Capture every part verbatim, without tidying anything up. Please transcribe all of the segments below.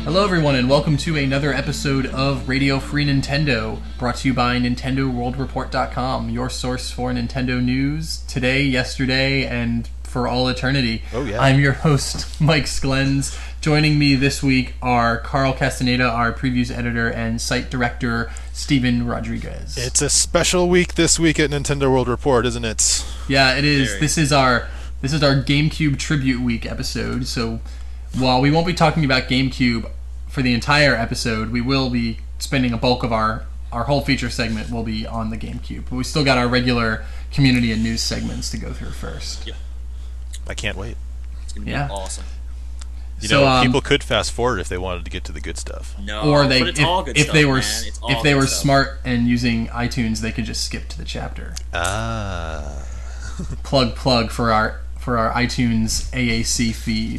Hello everyone and welcome to another episode of Radio Free Nintendo, brought to you by Nintendo World Report dot com, your source for Nintendo news today, yesterday, and for all eternity. Oh yeah. I'm your host, Mike Sklens. Joining me this week are Carl Castaneda, our previews editor, and site director, Steven Rodriguez. It's a special week this week at Nintendo World Report, isn't it? Yeah, it is. Very. This is our this is our GameCube Tribute Week episode, so while we won't be talking about GameCube for the entire episode, we will be spending a bulk of our, our whole feature segment will be on the GameCube. But we still got our regular community and news segments to go through first. Yep. I can't wait. It's going to be Yeah. awesome. You So, know, um, people could fast forward if they wanted to get to the good stuff. No, or they but it's if, all good if stuff, they were man. s- It's all if they good were stuff. smart and using iTunes, they could just skip to the chapter. Ah. Plug plug for our for our iTunes A A C feed.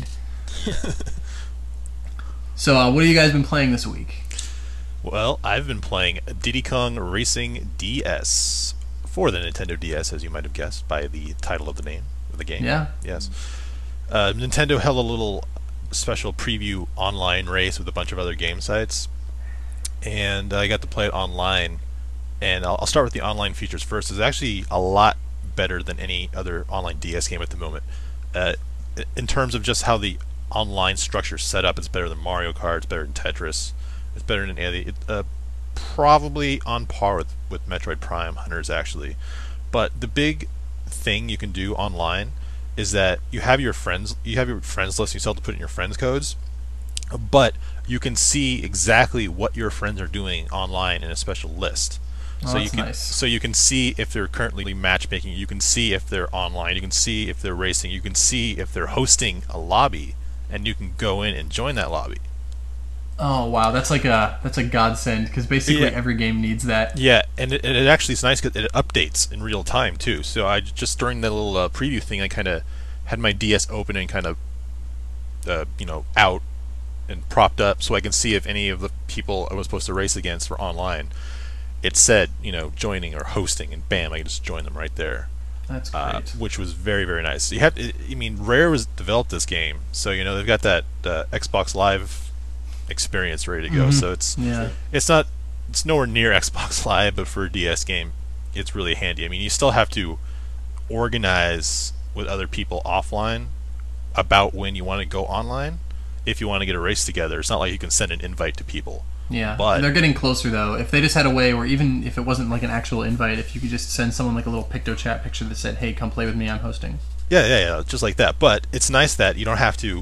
So, uh, what have you guys been playing this week? Well, I've been playing Diddy Kong Racing D S for the Nintendo D S, as you might have guessed by the title of the name of the game. Yeah. Yes. Uh, Nintendo held a little special preview online race with a bunch of other game sites, and I got to play it online. And I'll, I'll start with the online features first. It's actually a lot better than any other online D S game at the moment. Uh, in terms of just how the online structure set up, it's better than Mario Kart, it's better than Tetris, it's better than any of the, it, uh, probably on par with, with Metroid Prime Hunters, actually. But the big thing you can do online is that you have your friends you have your friends list, you still have to put in your friends codes, but you can see exactly what your friends are doing online in a special list. Oh, so you that's can nice. so you can see if they're currently matchmaking, you can see if they're online, you can see if they're racing, you can see if they're hosting a lobby, and you can go in and join that lobby. Oh wow, that's like a that's a godsend because basically Yeah. every game needs that. Yeah, and it, and it actually is nice because it updates in real time too. So I just during that little uh, preview thing, I kind of had my D S open and kind of uh, you know out and propped up so I can see if any of the people I was supposed to race against were online. It said you know joining or hosting, and bam, I can just join them right there. That's great. Uh, which was very very nice. You have, to, I mean, Rare was developed this game, so you know they've got that uh, Xbox Live experience ready to go. Mhm. So it's Yeah. it's not it's nowhere near Xbox Live, but for a D S game, it's really handy. I mean, you still have to organize with other people offline about when you want to go online if you want to get a race together. It's not like you can send an invite to people. Yeah, But- they're getting closer though. If they just had a way where even if it wasn't like an actual invite, if you could just send someone like a little PictoChat picture that said, "Hey, come play with me, I'm hosting." Yeah, yeah, yeah, just like that. But it's nice that you don't have to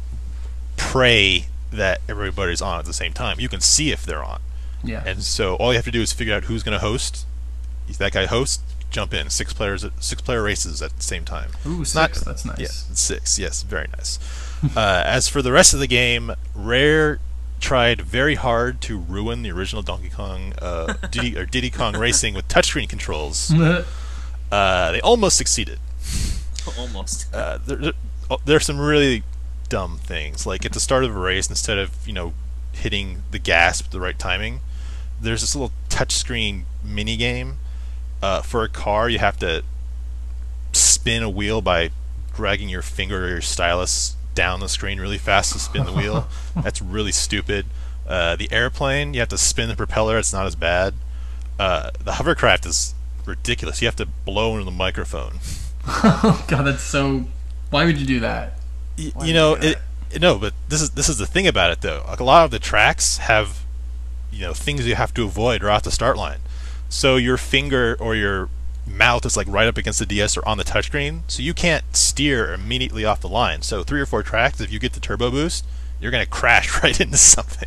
pray that everybody's on at the same time. You can see if they're on. Yeah. And so all you have to do is figure out who's going to host. If that guy hosts, jump in. Six players, six player races at the same time. Ooh, six. not- That's nice. Yeah, six. Yes, very nice. uh, as for the rest of the game, Rare tried very hard to ruin the original Donkey Kong uh, Diddy or Diddy Kong Racing with touchscreen controls. Uh, they almost succeeded. Almost. Uh, there, there, oh, there are some really dumb things. Like at the start of a race, instead of you know hitting the gas with the right timing, there's this little touchscreen mini game. Uh, for a car, you have to spin a wheel by dragging your finger or your stylus down the screen really fast to spin the wheel. That's really stupid. Uh, the airplane, you have to spin the propeller. It's not as bad. Uh, the hovercraft is ridiculous. You have to blow into the microphone. Oh god, that's so. Why would you do that? Y- Why you know, would you do it, no, but this is this is the thing about it though. Like a lot of the tracks have, you know, things you have to avoid right off the start line. So your finger or your mouth is like right up against the D S or on the touchscreen, so you can't steer immediately off the line. So three or four tracks, if you get the turbo boost, you're gonna crash right into something.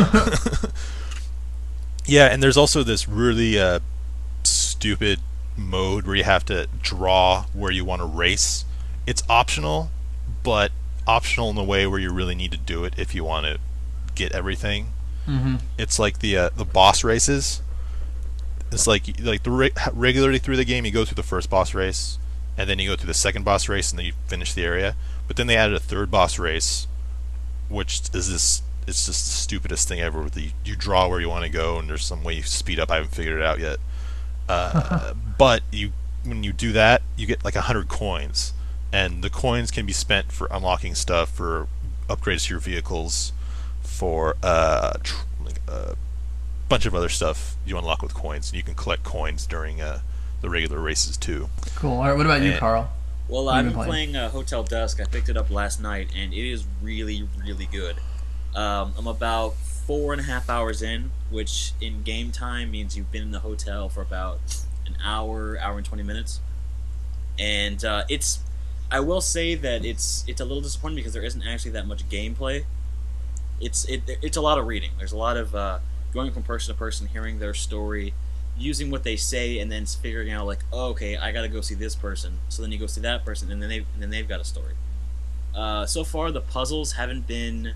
Yeah, and there's also this really uh, stupid mode where you have to draw where you want to race. It's optional, but optional in the way where you really need to do it if you want to get everything. Mm-hmm. It's like the uh, the boss races. It's like like the re- regularly through the game you go through the first boss race, and then you go through the second boss race, and then you finish the area. But then they added a third boss race, which is this. It's just the stupidest thing ever. With the, you draw where you want to go, and there's some way you speed up. I haven't figured it out yet. Uh, but you when you do that, you get like a hundred coins, and the coins can be spent for unlocking stuff, for upgrades to your vehicles, for uh, tr- like a bunch of other stuff you unlock with coins. You can collect coins during uh, the regular races too. Cool. All right, what about you, And- Carl? Well, What have I've you been been playing uh, Hotel Dusk. I picked it up last night, and it is really, really good. Um, I'm about four and a half hours in, which in game time means you've been in the hotel for about an hour, hour and twenty minutes. And uh, it's, I will say that it's it's a little disappointing because there isn't actually that much gameplay. It's it it's a lot of reading. There's a lot of uh, going from person to person, hearing their story, using what they say, and then figuring out like, oh, okay, I gotta go see this person. So then you go see that person, and then they and then they've got a story. Uh, so far, the puzzles haven't been.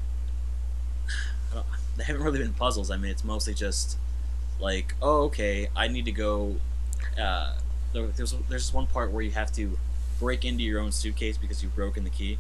I don't, they haven't really been puzzles. I mean, it's mostly just like, oh, okay, I need to go. Uh, there- there's there's this one part where you have to break into your own suitcase because you've broken the key.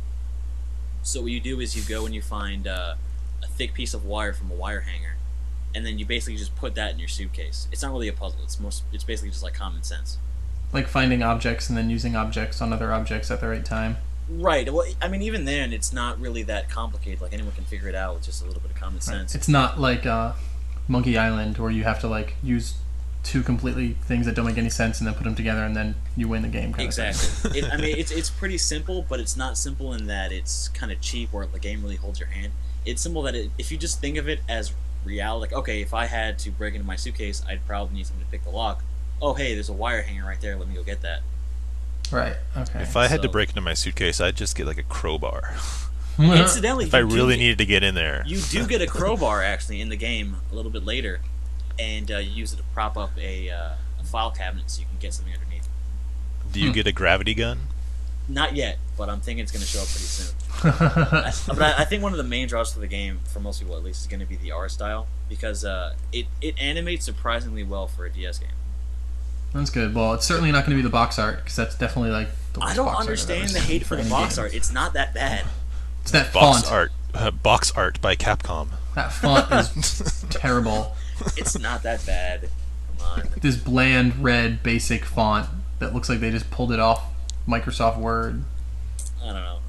So what you do is you go and you find uh, a thick piece of wire from a wire hanger, and then you basically just put that in your suitcase. It's not really a puzzle. It's most. It's basically just like common sense. Like finding objects and then using objects on other objects at the right time. Right. Well, I mean, even then, it's not really that complicated. Like anyone can figure it out with just a little bit of common sense. It's not like uh, Monkey Island where you have to like use two completely things that don't make any sense and then put them together and then you win the game. Kind Of Exactly. it, I mean, it's it's pretty simple, but it's not simple in that it's kind of cheap or the game really holds your hand. It's simple that it, if you just think of it as reality, like, okay, if I had to break into my suitcase, I'd probably need something to pick the lock. Oh, hey, there's a wire hanger right there. Let me go get that. Right. Okay. If I had to So- break into my suitcase, I'd just get like a crowbar. Incidentally, If I you do really get- needed to get in there. You do get a crowbar actually in the game a little bit later, and uh, you use it to prop up a, uh, a file cabinet so you can get something underneath. Do you Hmm. get a gravity gun? Not yet, but I'm thinking it's going to show up pretty soon. I, but I, I think one of the main draws for the game, for most people at least, is going to be the art style because uh, it it animates surprisingly well for a D S game. That's good. Well, it's certainly not going to be the box art because that's definitely like the worst I don't box art I've understand ever the seen hate for the any box game. art. It's not that bad. It's that Box font. art. Uh, box art by Capcom. That font is terrible. It's not that bad. Come on. This bland red basic font that looks like they just pulled it off Microsoft Word. I don't know.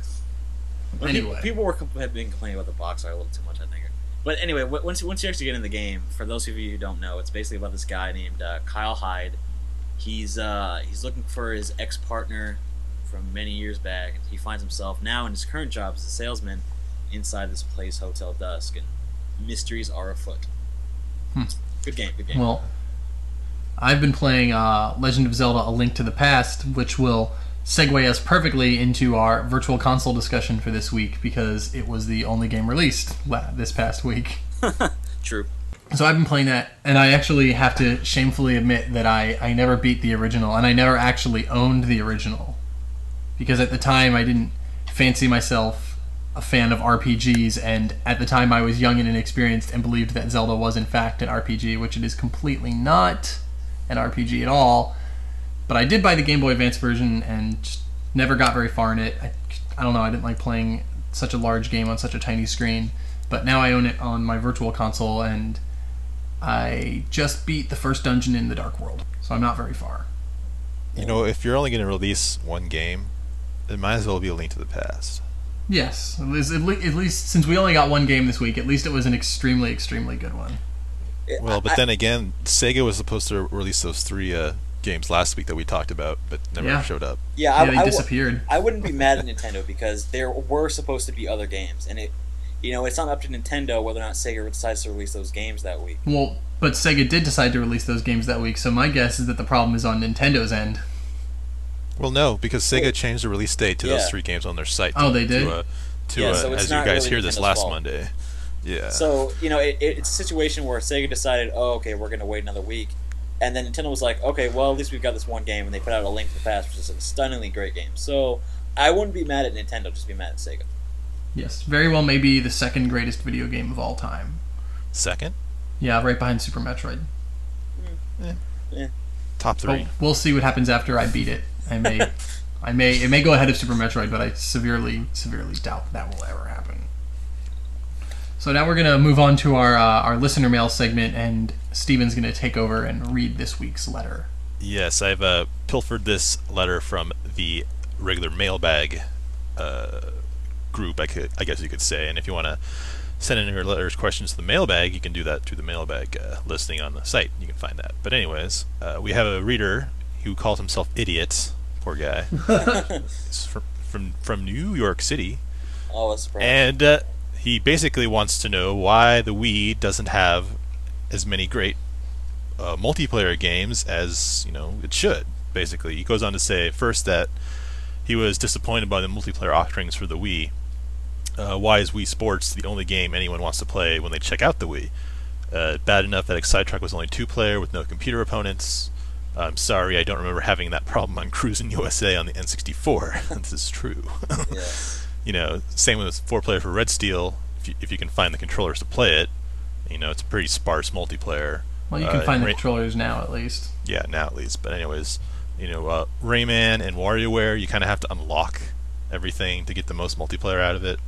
Well, Anyway. people, people were com- have been complaining about the box art a little too much, I think. But anyway, w- once once you actually get in the game, for those of you who don't know, it's basically about this guy named uh, Kyle Hyde. He's uh, he's looking for his ex partner from many years back, and he finds himself now in his current job as a salesman inside this place, Hotel Dusk, and mysteries are afoot. Hmm. Good game, good game. Well, I've been playing uh, Legend of Zelda: A Link to the Past, which will segue us perfectly into our virtual console discussion for this week because it was the only game released la- this past week. True. So I've been playing that, and I actually have to shamefully admit that I, I never beat the original, and I never actually owned the original. Because at the time I didn't fancy myself a fan of R P Gs, and at the time I was young and inexperienced and believed that Zelda was in fact an R P G, which it is completely not an R P G at all. But I did buy the Game Boy Advance version and just never got very far in it. I, I don't know, I didn't like playing such a large game on such a tiny screen. But now I own it on my virtual console, and I just beat the first dungeon in the Dark World, so I'm not very far. You know, if you're only going to release one game, it might as well be A Link to the Past. Yes, at least, at le- at least since we only got one game this week, at least it was an extremely, extremely good one. Well, but I- then again, Sega was supposed to release those three uh, games last week that we talked about, but never Yeah. showed up. Yeah, Yeah, I, they I w- disappeared. I wouldn't be mad at Nintendo because there were supposed to be other games, and it, you know, it's not up to Nintendo whether or not Sega decides to release those games that week. Well, but Sega did decide to release those games that week, so my guess is that the problem is on Nintendo's end. Well, no, because Sega Well, changed the release date to yeah. those three games on their site. Oh, to- they did? To, uh, to, Yeah, uh, so it's as you not guys really hear this Nintendo's last fault. Monday. Yeah. So, you know, it, it, it's a situation where Sega decided, oh, okay, we're going to wait another week. And then Nintendo was like, okay, well, at least we've got this one game, and they put out A Link to the Past, which is a stunningly great game. So, I wouldn't be mad at Nintendo, just be mad at Sega. Yes, very well maybe the second greatest video game of all time. Second? Yeah, right behind Super Metroid. Top three. But we'll see what happens after I beat it. I may, I may, it may go ahead of Super Metroid, but I severely, severely doubt that will ever happen. So now we're gonna move on to our uh, our listener mail segment, and Steven's gonna take over and read this week's letter. Yes, I've uh, pilfered this letter from the regular mailbag uh, group, I, could, I guess you could say. And if you want to send in your letters, questions to the mailbag, you can do that through the mailbag uh, listing on the site. You can find that. But anyways, uh, we have a reader who calls himself Idiot. Poor guy. He's from, from from New York City. Oh, that's surprising. And uh, he basically wants to know why the Wii doesn't have as many great uh, multiplayer games as, you know, it should. Basically, he goes on to say first that he was disappointed by the multiplayer offerings for the Wii. Uh, why is Wii Sports the only game anyone wants to play when they check out the Wii? Uh, bad enough that Excitruck was only two-player with no computer opponents. I'm sorry, I don't remember having that problem on Cruisin' U S A on the N sixty-four. This is true. Yeah. You know, same with four-player for Red Steel. If you, if you can find the controllers to play it, you know, it's a pretty sparse multiplayer. Well, you can Uh, find the Ra- controllers now, at least. Yeah, now at least. But anyways, you know, uh, Rayman and WarioWare, you kind of have to unlock everything to get the most multiplayer out of it.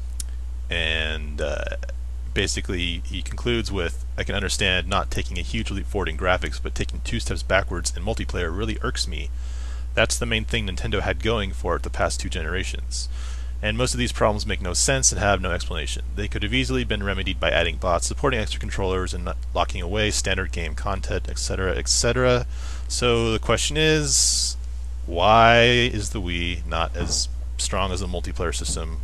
And uh, basically, he concludes with, I can understand not taking a huge leap forward in graphics, but taking two steps backwards in multiplayer really irks me. That's the main thing Nintendo had going for it the past two generations. And most of these problems make no sense and have no explanation. They could have easily been remedied by adding bots, supporting extra controllers, and not locking away standard game content, et cetera, et cetera. So the question is, why is the Wii not as strong as a multiplayer system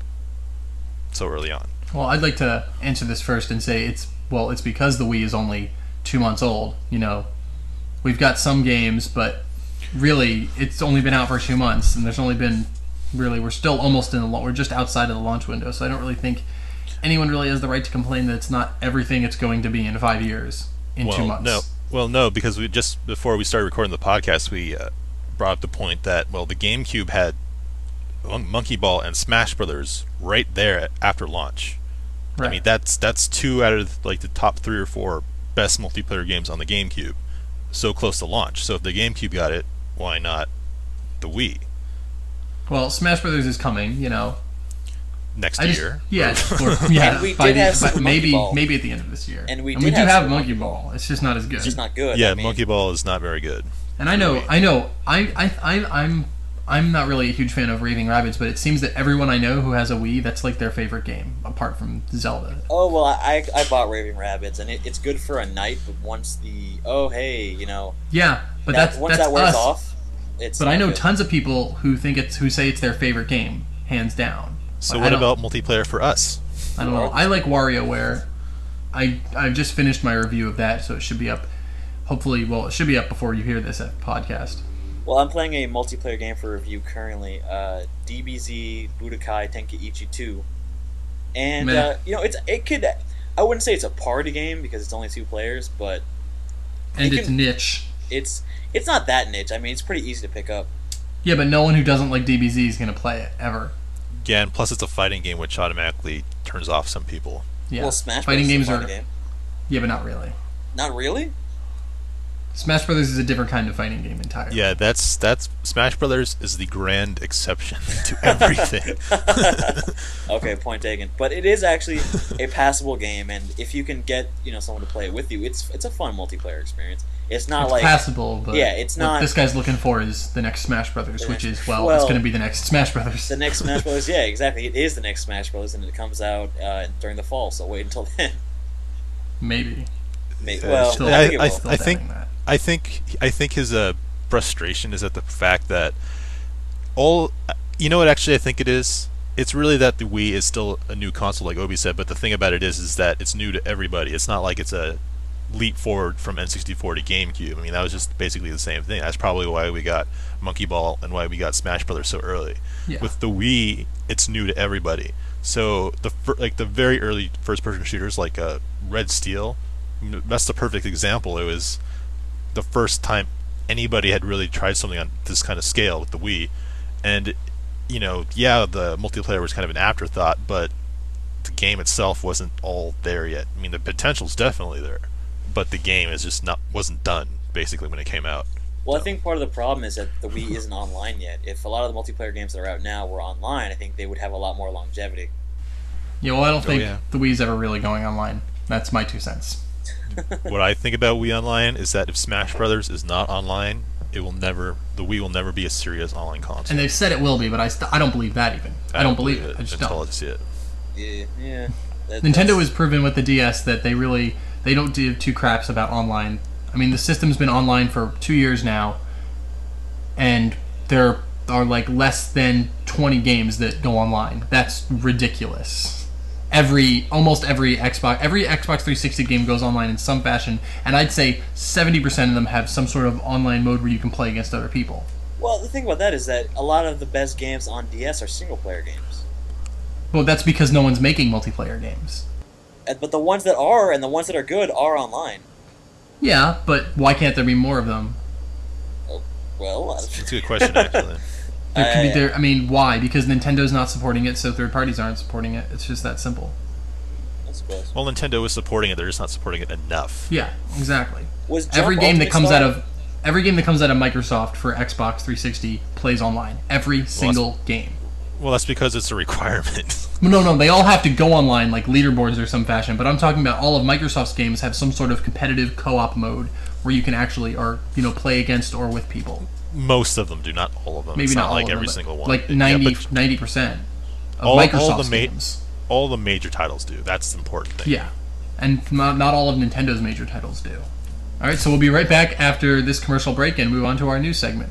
so early on? Well, I'd like to answer this first and say it's, well, it's because the Wii is only two months old. You know, we've got some games, but really, it's only been out for two months, and there's only been, really, we're still almost in the, we're just outside of the launch window, so I don't really think anyone really has the right to complain that it's not everything it's going to be in five years, in well, two months. No, well, no, because we just before we started recording the podcast, we uh, brought up the point that, well, the GameCube had Mon- Monkey Ball and Smash Brothers right there after launch. Right. I mean, that's that's two out of like the top three or four best multiplayer games on the GameCube, so close to launch. So if the GameCube got it, why not the Wii? Well, Smash Brothers is coming, you know. Next I just, year, yeah, or, yeah. And we by did the- have by- Super maybe Monkey Ball. maybe at the end of this year. And we and did we do have have Super Monkey Monkey Ball. It's just not as good. It's just not good. yeah, I mean, Monkey Ball is not very good. And I know, Wii. I know, I, I, I, I'm, I'm not really a huge fan of Raving Rabbids, but it seems that everyone I know who has a Wii, that's like their favorite game, apart from Zelda. Oh well, I I bought Raving Rabbids, and it, it's good for a night. But once the oh hey, you know, Yeah, but that, that's once that's that wears us. off, it's. But I not know good. tons of people who think it's who say it's their favorite game, hands down. So But I what don't- about multiplayer for us? I don't know. I like WarioWare. I I've just finished my review of that, so it should be up. Hopefully, well, it should be up before you hear this uh, podcast. Well, I'm playing a multiplayer game for review currently, uh, D B Z Budokai Tenkaichi two, and Meh. uh, you know it's it could. I wouldn't say it's a party game because it's only two players, but And It it's can- niche. it's it's not that niche. I mean, it's pretty easy to pick up. Yeah, but no one who doesn't like D B Z is going to play it, ever. Yeah, and plus it's a fighting game, which automatically turns off some people. Yeah. Well, Smash Fighting Bros. is games a are... party game. Yeah, but not really. Not really. Smash Brothers is a different kind of fighting game entirely. Yeah, that's that's Smash Brothers is the grand exception to everything. Okay, point taken. But it is actually a passable game, and if you can get you know someone to play it with you, it's it's a fun multiplayer experience. It's not It's like passable, but yeah, it's what not- this guy's looking for is the next Smash Brothers, The which next- is, well, well, it's going to be the next Smash Brothers. the next Smash Bros. Yeah, exactly. It is the next Smash Bros. And it comes out uh, during the fall. So wait until then. Maybe. May- Uh, well, still- I think it I- will. Still I think- doubting that. I think I think his uh, frustration is at the fact that all you know what actually I think it is. It's really that the Wii is still a new console, like Obi said. But the thing about it is, is that it's new to everybody. It's not like it's a leap forward from N sixty-four to GameCube. I mean, that was just basically the same thing. That's probably why we got Monkey Ball and why we got Smash Brothers so early. Yeah. With the Wii, it's new to everybody. So the fir- like the very early first-person shooters, like uh, Red Steel, that's the perfect example. It was the first time anybody had really tried something on this kind of scale with the Wii, and you know, yeah, the multiplayer was kind of an afterthought, but the game itself wasn't all there yet. I mean, the potential's definitely there, but the game is just not wasn't done basically when it came out. Well, I think part of the problem is that the Wii isn't online yet. If a lot of the multiplayer games that are out now were online, I think they would have a lot more longevity. Yeah, well, I don't Oh, think yeah. the Wii's ever really going online. That's my two cents. What I think about Wii Online is that if Smash Brothers is not online, it will never the Wii will never be a serious online console. And they've said it will be, but I st- I don't believe that even. I, don't believe it. I just until don't. I see it. Yeah, yeah. That- Nintendo that's- has proven with the D S that they really they don't give two craps about online. I mean, the system's been online for two years now, and there are like less than twenty games that go online. That's ridiculous. Every almost every Xbox every Xbox three sixty game goes online in some fashion, and I'd say seventy percent of them have some sort of online mode where you can play against other people. Well, the thing about that is that a lot of the best games on D S are single-player games. Well, that's because no one's making multiplayer games. Uh, But the ones that are, and the ones that are good, are online. Yeah, but why can't there be more of them? Well, That's a good question, actually. There could be I- there. I mean, why? Because Nintendo's not supporting it, so third parties aren't supporting it. It's just that simple. I suppose. Well, Nintendo is supporting it; they're just not supporting it enough. Yeah, exactly. Was Every Jump game that Ultimate comes Star- out of every game that comes out of Microsoft for Xbox three sixty plays online. Every single game. Well, that's because it's a requirement. No, no, they all have to go online like leaderboards or some fashion. But I'm talking about all of Microsoft's games have some sort of competitive co-op mode where you can actually, or you know, play against or with people. Most of them do, not all of them. Maybe it's not, not all like of them, every but single one. Like Yeah, ninety but percent of all- all Microsoft's the ma- games. all the major titles do. That's the important thing. Yeah, and not, not all of Nintendo's major titles do. All right, so we'll be right back after this commercial break and move on to our news segment.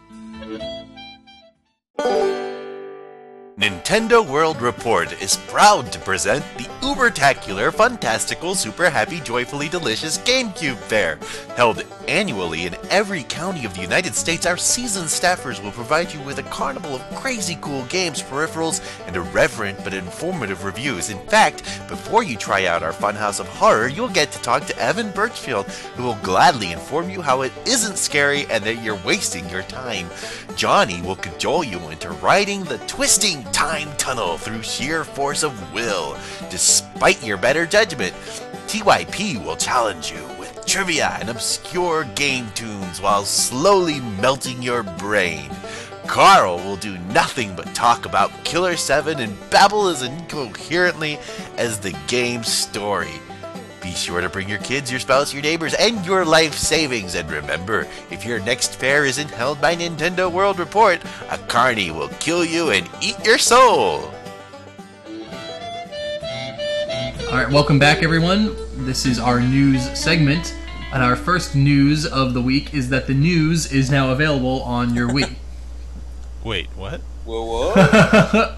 Nintendo World Report is proud to present the uber-tacular, fantastical, super happy, joyfully delicious GameCube Fair. Held annually in every county of the United States, our seasoned staffers will provide you with a carnival of crazy cool games, peripherals, and irreverent but informative reviews. In fact, before you try out our Funhouse of Horror, you'll get to talk to Evan Birchfield, who will gladly inform you how it isn't scary and that you're wasting your time. Johnny will cajole you into riding the twisting time tunnel through sheer force of will, despite your better judgment. T Y P will challenge you with trivia and obscure game tunes while slowly melting your brain. Carl will do nothing but talk about Killer seven and babble as incoherently as the game's story. Be sure to bring your kids, your spouse, your neighbors, and your life savings. And remember, if your next fair isn't held by Nintendo World Report, a carny will kill you and eat your soul. All right, welcome back, everyone. This is our news segment, and our first news of the week is that the news is now available on your Wii. Wait, what? Whoa, whoa.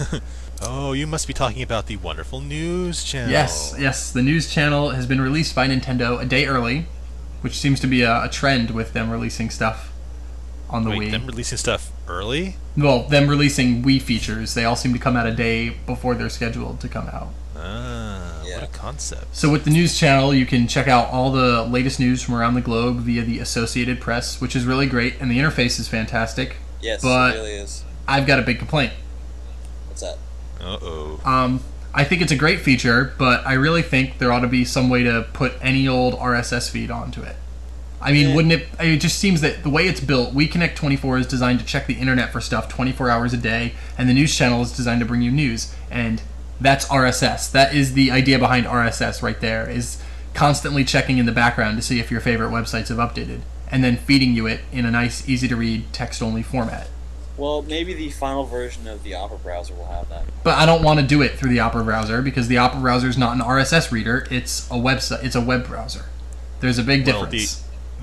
Oh, you must be talking about the wonderful news channel. Yes, yes, the news channel has been released by Nintendo a day early, which seems to be a, a trend with them releasing stuff on the Wait, Wii. them releasing stuff early? Well, them releasing Wii features, they all seem to come out a day before they're scheduled to come out. Ah, Yeah. what a concept. So with the news channel, you can check out all the latest news from around the globe via the Associated Press, which is really great, and the interface is fantastic. Yes, But- it really is. I've got a big complaint. What's that? Uh-oh. Um, I think it's a great feature, but I really think there ought to be some way to put any old R S S feed onto it. I mean, Yeah. wouldn't it? It just seems that the way it's built, WeConnect twenty-four is designed to check the internet for stuff twenty-four hours a day, and the news channel is designed to bring you news, and that's R S S. That is the idea behind R S S right there, is constantly checking in the background to see if your favorite websites have updated, and then feeding you it in a nice, easy-to-read, text-only format. Well, maybe the final version of the Opera browser will have that. But I don't want to do it through the Opera browser because the Opera browser is not an R S S reader. It's a website. It's a web browser. There's a big Well, difference.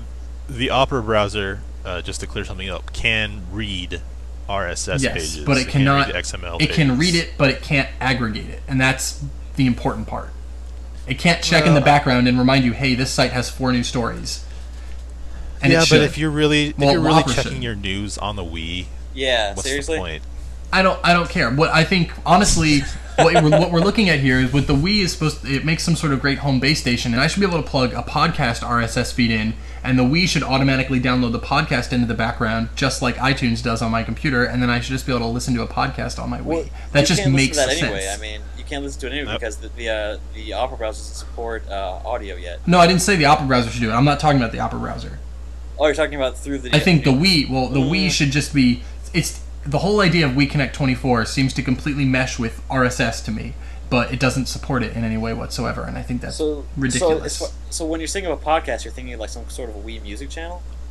The Opera browser, uh, just to clear something up, can read R S S yes, pages. but it can read cannot. X M L It can pages. read it, but it can't aggregate it, and that's the important part. It can't check in Well, the background and remind you, "Hey, this site has four new stories." And yeah, it but should. if you're really if Well, you're really Opera checking should. your news on the Wii, Yeah, what's seriously? the point? I don't. I don't care. What I think, honestly, what, we're, what we're looking at here is with the Wii is supposed. To, it makes some sort of great home base station, and I should be able to plug a podcast R S S feed in, and the Wii should automatically download the podcast into the background, just like iTunes does on my computer, and then I should just be able to listen to a podcast on my Wii. Well, that you just can't makes listen to that sense. anyway. I mean, you can't listen to it anyway Nope. because the the, uh, the Opera browser doesn't support uh, audio yet. No, I didn't say the Opera browser should do it. I'm not talking about the Opera browser. Oh, you're talking about through the. I think the Wii. Well, the Mm. Wii should just be. It's the whole idea of WeConnect twenty-four seems to completely mesh with R S S to me, but it doesn't support it in any way whatsoever, and I think that's so ridiculous. So, it's, so when you're thinking of a podcast, you're thinking of like some sort of a Wii music channel.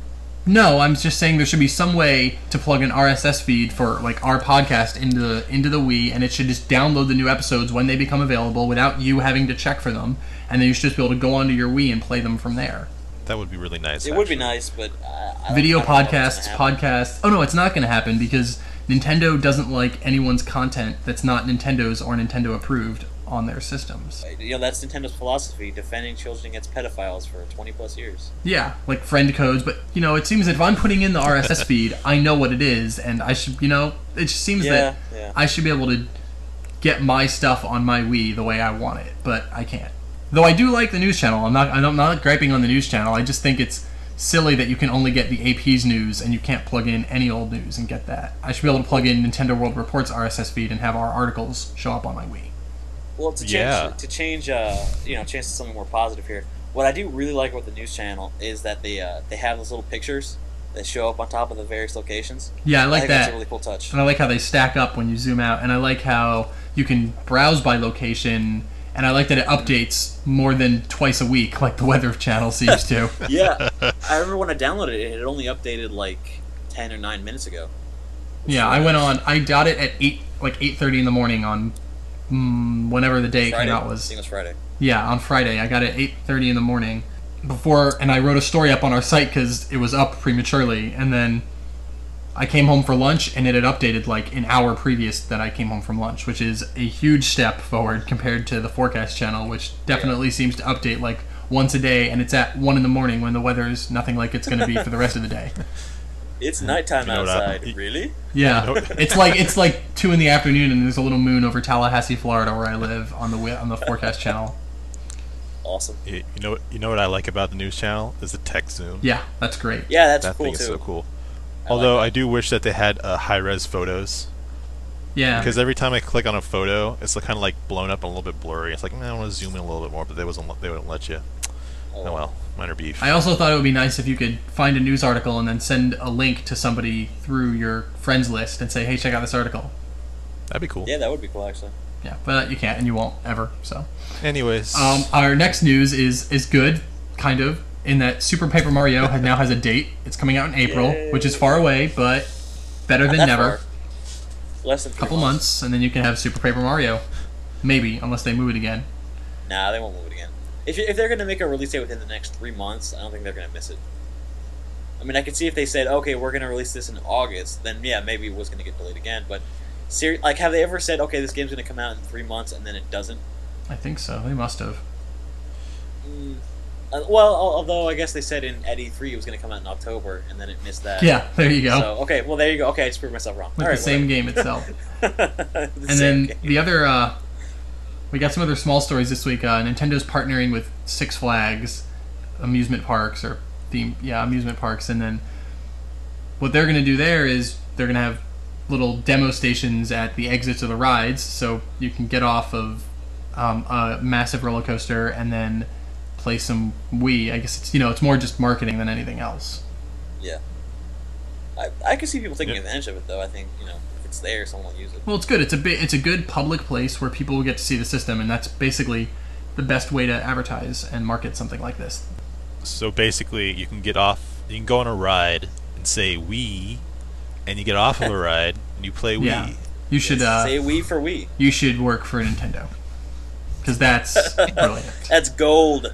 No, I'm just saying there should be some way to plug an R S S feed for like our podcast into the into the Wii, and it should just download the new episodes when they become available without you having to check for them, and then you should just be able to go onto your Wii and play them from there. That would be really nice. It actually. would be nice, but uh, I don't- Video I don't know what's podcasts, gonna happen. podcasts. Oh no, it's not going to happen because Nintendo doesn't like anyone's content that's not Nintendo's or Nintendo approved on their systems. You know, that's Nintendo's philosophy: defending children against pedophiles for twenty plus years. Yeah, like friend codes, but you know, it seems that if I'm putting in the R S S feed, I know what it is, and I should, you know, it just seems Yeah, that yeah. I should be able to get my stuff on my Wii the way I want it, but I can't. Though I do like the news channel. I'm not. I'm not griping on the news channel. I just think it's silly that you can only get the A P's news and you can't plug in any old news and get that. I should be able to plug in Nintendo World Report's R S S feed and have our articles show up on my Wii. Well, to change, Yeah. to change, uh, you know, change to something more positive here. What I do really like about the news channel is that they uh, they have those little pictures that show up on top of the various locations. Yeah, I like think that. That's a really cool touch. And I like how they stack up when you zoom out, and I like how you can browse by location, and I like that it updates more than twice a week, like the Weather Channel seems to. Yeah, I remember when I downloaded it, it had only updated like ten or nine minutes ago. Yeah, I went on. I got it at eight, like eight thirty in the morning on mm, whenever the day it Friday. came out I was. think it was Friday. Yeah, on Friday. I got it at eight thirty in the morning before, and I wrote a story up on our site because it was up prematurely, and then I came home for lunch, and it had updated like an hour previous that I came home from lunch, which is a huge step forward compared to the forecast channel, which definitely seems to update like once a day, and it's at one in the morning when the weather's nothing like it's going to be for the rest of the day. It's nighttime You know what outside. happened? Really? Yeah, Nope. it's like it's like two in the afternoon, and there's a little moon over Tallahassee, Florida, where I live on the wi- on the forecast channel. Awesome. You you know, what- you know what I like about the news channel is the tech zoom. Yeah, that's great. Yeah, that's that cool thing too. is so cool. I Although like I do wish that they had uh, high res photos, Yeah, because every time I click on a photo, it's kind of like blown up and a little bit blurry. It's like, man, I want to zoom in a little bit more, but they wasn't they wouldn't let you. Oh well, minor beef. I also thought it would be nice if you could find a news article and then send a link to somebody through your friends list and say, "Hey, check out this article." That'd be cool. Yeah, that would be cool actually. Yeah, but you can't, and you won't ever. So, Anyways, um, our next news is is good, kind of, in that Super Paper Mario has, now has a date. It's coming out in April, Yay. which is far away, but better Not than that never. far. Less than A three couple months, and then you can have Super Paper Mario. Maybe, unless they move it again. Nah, they won't move it again. If, if they're going to make a release date within the next three months, I don't think they're going to miss it. I mean, I could see if they said, okay, we're going to release this in August, then yeah, maybe it was going to get delayed again. But, seri- like, have they ever said, okay, this game's going to come out in three months, and then it doesn't? I think so. They must have. Mm. Uh, well, al- although I guess they said in at E three it was going to come out in October, and then it missed that. Yeah, there you go. So, okay, well, there you go. Okay, I just proved myself wrong. With All the right, same game itself. whatever. The And same then game. the other, uh, we got some other small stories this week. Uh, Nintendo's partnering with Six Flags amusement parks, or theme, yeah, amusement parks. And then what they're going to do there is they're going to have little demo stations at the exits of the rides, so you can get off of um, a massive roller coaster and then play some Wii. I guess it's you know it's more just marketing than anything else. Yeah. I, I can see people taking Yeah. advantage of it, though. I think, you know, if it's there, someone will use it. Well, it's good. It's a bit. It's a good public place where people will get to see the system, and that's basically the best way to advertise and market something like this. so basically, you can get off. You can go on a ride and say Wii, and you get off of a ride and you play Wii. Yeah, you should. Uh, Say Wii for Wii. you should work for Nintendo because that's brilliant. That's gold.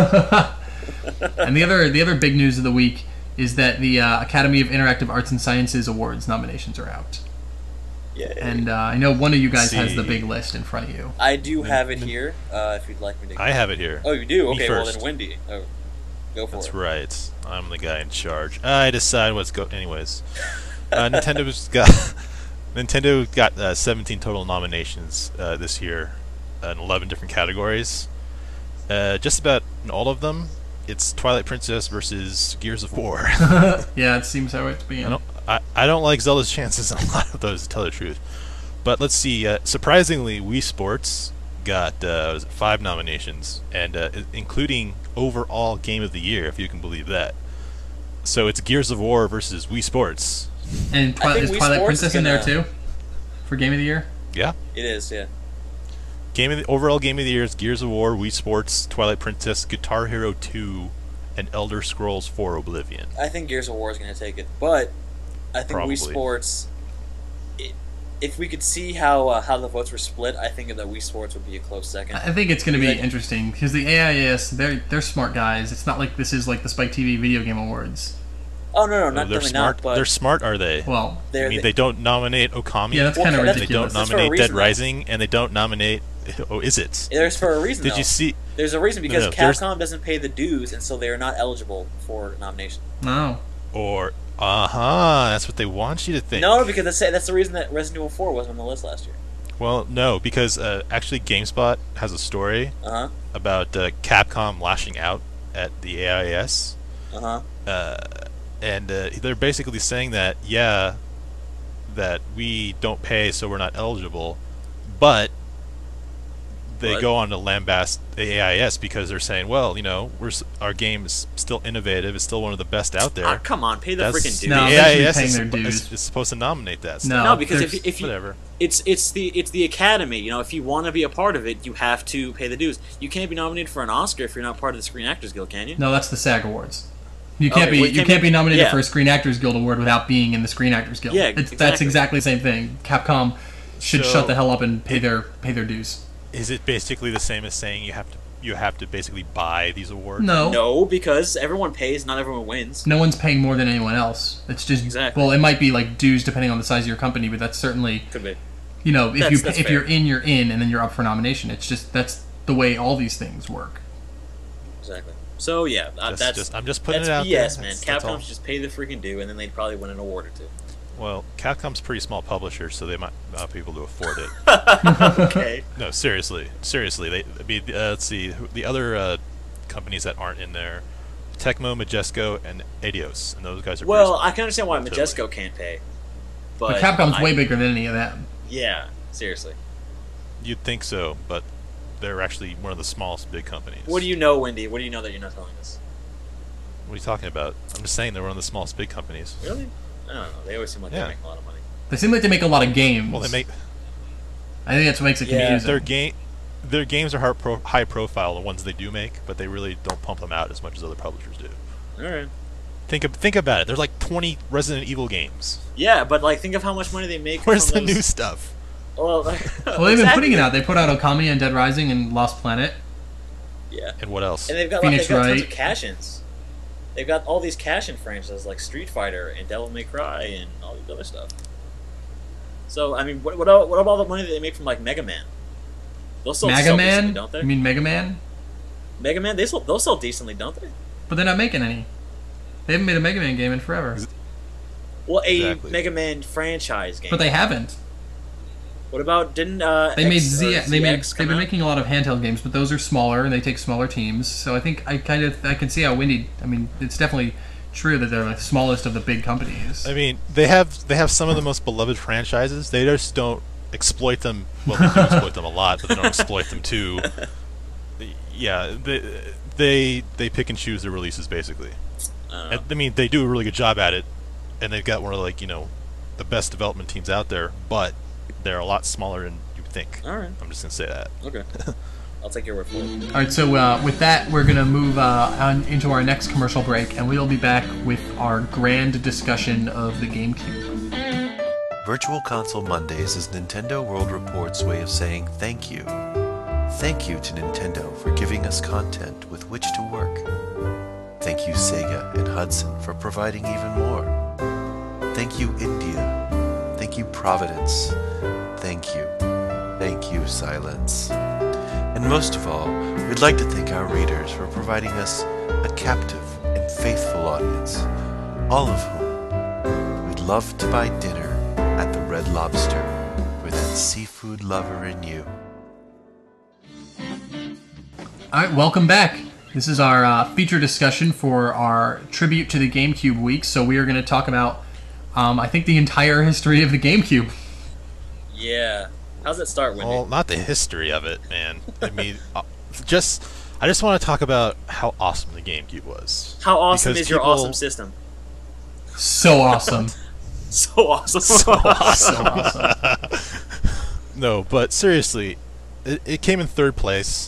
And the other the other big news of the week is that the uh, Academy of Interactive Arts and Sciences Awards nominations are out, Yeah. and uh, I know one of you guys has the See. big list in front of you. I do have it here, uh, if you'd like me to... I have it here. Oh, you do? Me Okay, well first. then Wendy. Oh, go for That's it. right. I'm the guy in charge. I decide what's go. Anyways, uh, Nintendo's got Nintendo got uh, seventeen total nominations uh, this year in eleven different categories. Uh, just about in all of them, it's Twilight Princess versus Gears of War. Yeah, it seems how it's being. I don't, I, I don't like Zelda's chances in a lot of those, to tell the truth. But let's see. Uh, surprisingly, Wii Sports got uh, was it five nominations, and uh, i- including overall Game of the Year, if you can believe that. So it's Gears of War versus Wii Sports. And Twi- I think is Wii Twilight Sports Princess is in there gonna- too for Game of the Year? Yeah. It is, yeah. Game of the, overall Game of the Year is Gears of War, Wii Sports, Twilight Princess, Guitar Hero two, and Elder Scrolls four Oblivion. I think Gears of War is going to take it, but I think Probably. Wii Sports. It, if we could see how uh, how the votes were split, I think that Wii Sports would be a close second. I think it's going to be Like- interesting because the A I S, they're they're smart guys. It's not like this is like the Spike T V Video Game Awards. Oh no, no, No, not they're definitely smart. not. But they're smart, are they? Well, they're, I mean, they- they don't nominate Okami. yeah, that's Well, kind of that's- They ridiculous. don't That's for a nominate reason, Dead though. Rising, and they don't nominate. Oh, is it? there's for a reason. Did though. you see? There's a reason because no, there's- Capcom doesn't pay the dues, and so they are not eligible for nomination. No. Or uh huh. That's what they want you to think. No, because that's that's the reason that Resident Evil four wasn't on the list last year. Well, no, because uh, actually GameSpot has a story Uh huh. about uh, Capcom lashing out at the A I S, Uh huh. uh, and uh, they're basically saying that yeah, that we don't pay, so we're not eligible, but they What? go on to lambast the A I S because they're saying, well, you know, we're s- our game is still innovative, it's still one of the best out there. Ah, come on, pay the That's freaking dues. No, the they should be A I S paying is, their suppo- dues. is, is supposed to nominate that stuff. No, No, because if there's- you, if you Whatever. it's it's the it's the academy. You know, if you want to be a part of it, you have to pay the dues. You can't be nominated for an Oscar if you're not part of the Screen Actors Guild, can you? No, that's the SAG Awards. You can't Okay, be well, you you can't can't be- be nominated yeah. for a Screen Actors Guild award without being in the Screen Actors Guild. Yeah, it's, that's exactly. exactly the same thing. Capcom should So- shut the hell up and pay their pay their dues. Is it basically the same as saying you have to you have to basically buy these awards? No, no, No, because everyone pays, not everyone wins. one's paying more than anyone else. It's just Exactly. well, it might be like dues depending on the size of your company, but that's certainly Could be. you know if That's- you that's if fair. you're in, you're in, and then you're up for nomination. It's just that's the way all these things work. Exactly. So yeah, uh, Just- that's just- I'm just putting that's it out B S, there. man. That's- that's all. Capcom should just pay the freaking due, and then they'd probably win an award or two. Well, Capcom's a pretty small publisher, so they might not be able to afford it. Okay. No, seriously, seriously. They, I mean, uh, let's see who- the other uh, companies that aren't in there: Tecmo, Majesco, and Eidos, and those guys are. Well, pretty I can understand why Totally. Majesco can't pay, But, but, Capcom's I- way bigger than any of them. Yeah, seriously. small. You'd think so, but they're actually one of the smallest big companies. What do you know, Wendy? What do you know that you're not telling us? What are you talking about? I'm just saying they're one of the smallest big companies. Really? I don't know. They always seem like Yeah. they make a lot of money. They seem like they make a lot of games. Well, they make I think that's what makes it Yeah, confusing. their game. Their games are high, pro, high profile, the ones they do make, but they really don't pump them out as much as other publishers do. All right. Think of, think about it. There's like twenty Resident Evil games. Yeah, but like, think of how much money they make. Where's from the those... new stuff? Well, Well, they've been putting it out. They put out Okami and Dead Rising and Lost Planet. Yeah, And what else? and they've got Phoenix like, they've got tons Wright. of cash-ins. They've got all these cash-in franchises like Street Fighter and Devil May Cry and all these other stuff. So I mean, what what, about- what about all the money that they make from like Mega Man? They'll sell, Mega sell Man? decently, don't they? You mean Mega Man? Mega Man, they sell, they'll sell decently, don't they? But they're not making any. They haven't made a Mega Man game in forever. Well, a Exactly. Mega Man franchise game. But they haven't. What about didn't uh? They made X, Z. or They made. Z X They've come been out? making a lot of handheld games, but those are smaller and they take smaller teams. So I think I kind of I can see how Windy. I mean, it's definitely true that they're the smallest of the big companies. I mean, they have they have some of the most beloved franchises. They just don't exploit them. Well, they do exploit them a lot, but they don't exploit them too. Yeah, they they they pick and choose their releases basically. I don't know. And, I mean, they do a really good job at it, and they've got one of like you know the best development teams out there. But they're a lot smaller than you would think. All right. I'm just gonna say that. Okay. I'll take your word for it. All right, so uh, with that, we're gonna move uh, on into our next commercial break, and we'll be back with our grand discussion of the GameCube. Virtual Console Mondays is Nintendo World Report's way of saying thank you. Thank you to Nintendo for giving us content with which to work. Thank you Sega and Hudson for providing even more. Thank you India. Thank you Providence. Thank you. Thank you Silence. And most of all, we'd like to thank our readers for providing us a captive and faithful audience, all of whom we'd love to buy dinner at the Red Lobster for that seafood lover in you. All right, welcome back. This is our uh, feature discussion for our tribute to the GameCube week. So we are going to talk about, um, I think, the entire history of the GameCube. Yeah. How's it start, Wendy? Well, not the history of it, man. I mean, uh, just I just want to talk about how awesome the GameCube was. How awesome because is your people- awesome system? So awesome. So awesome. So awesome. So awesome. No, but seriously, it, it came in third place.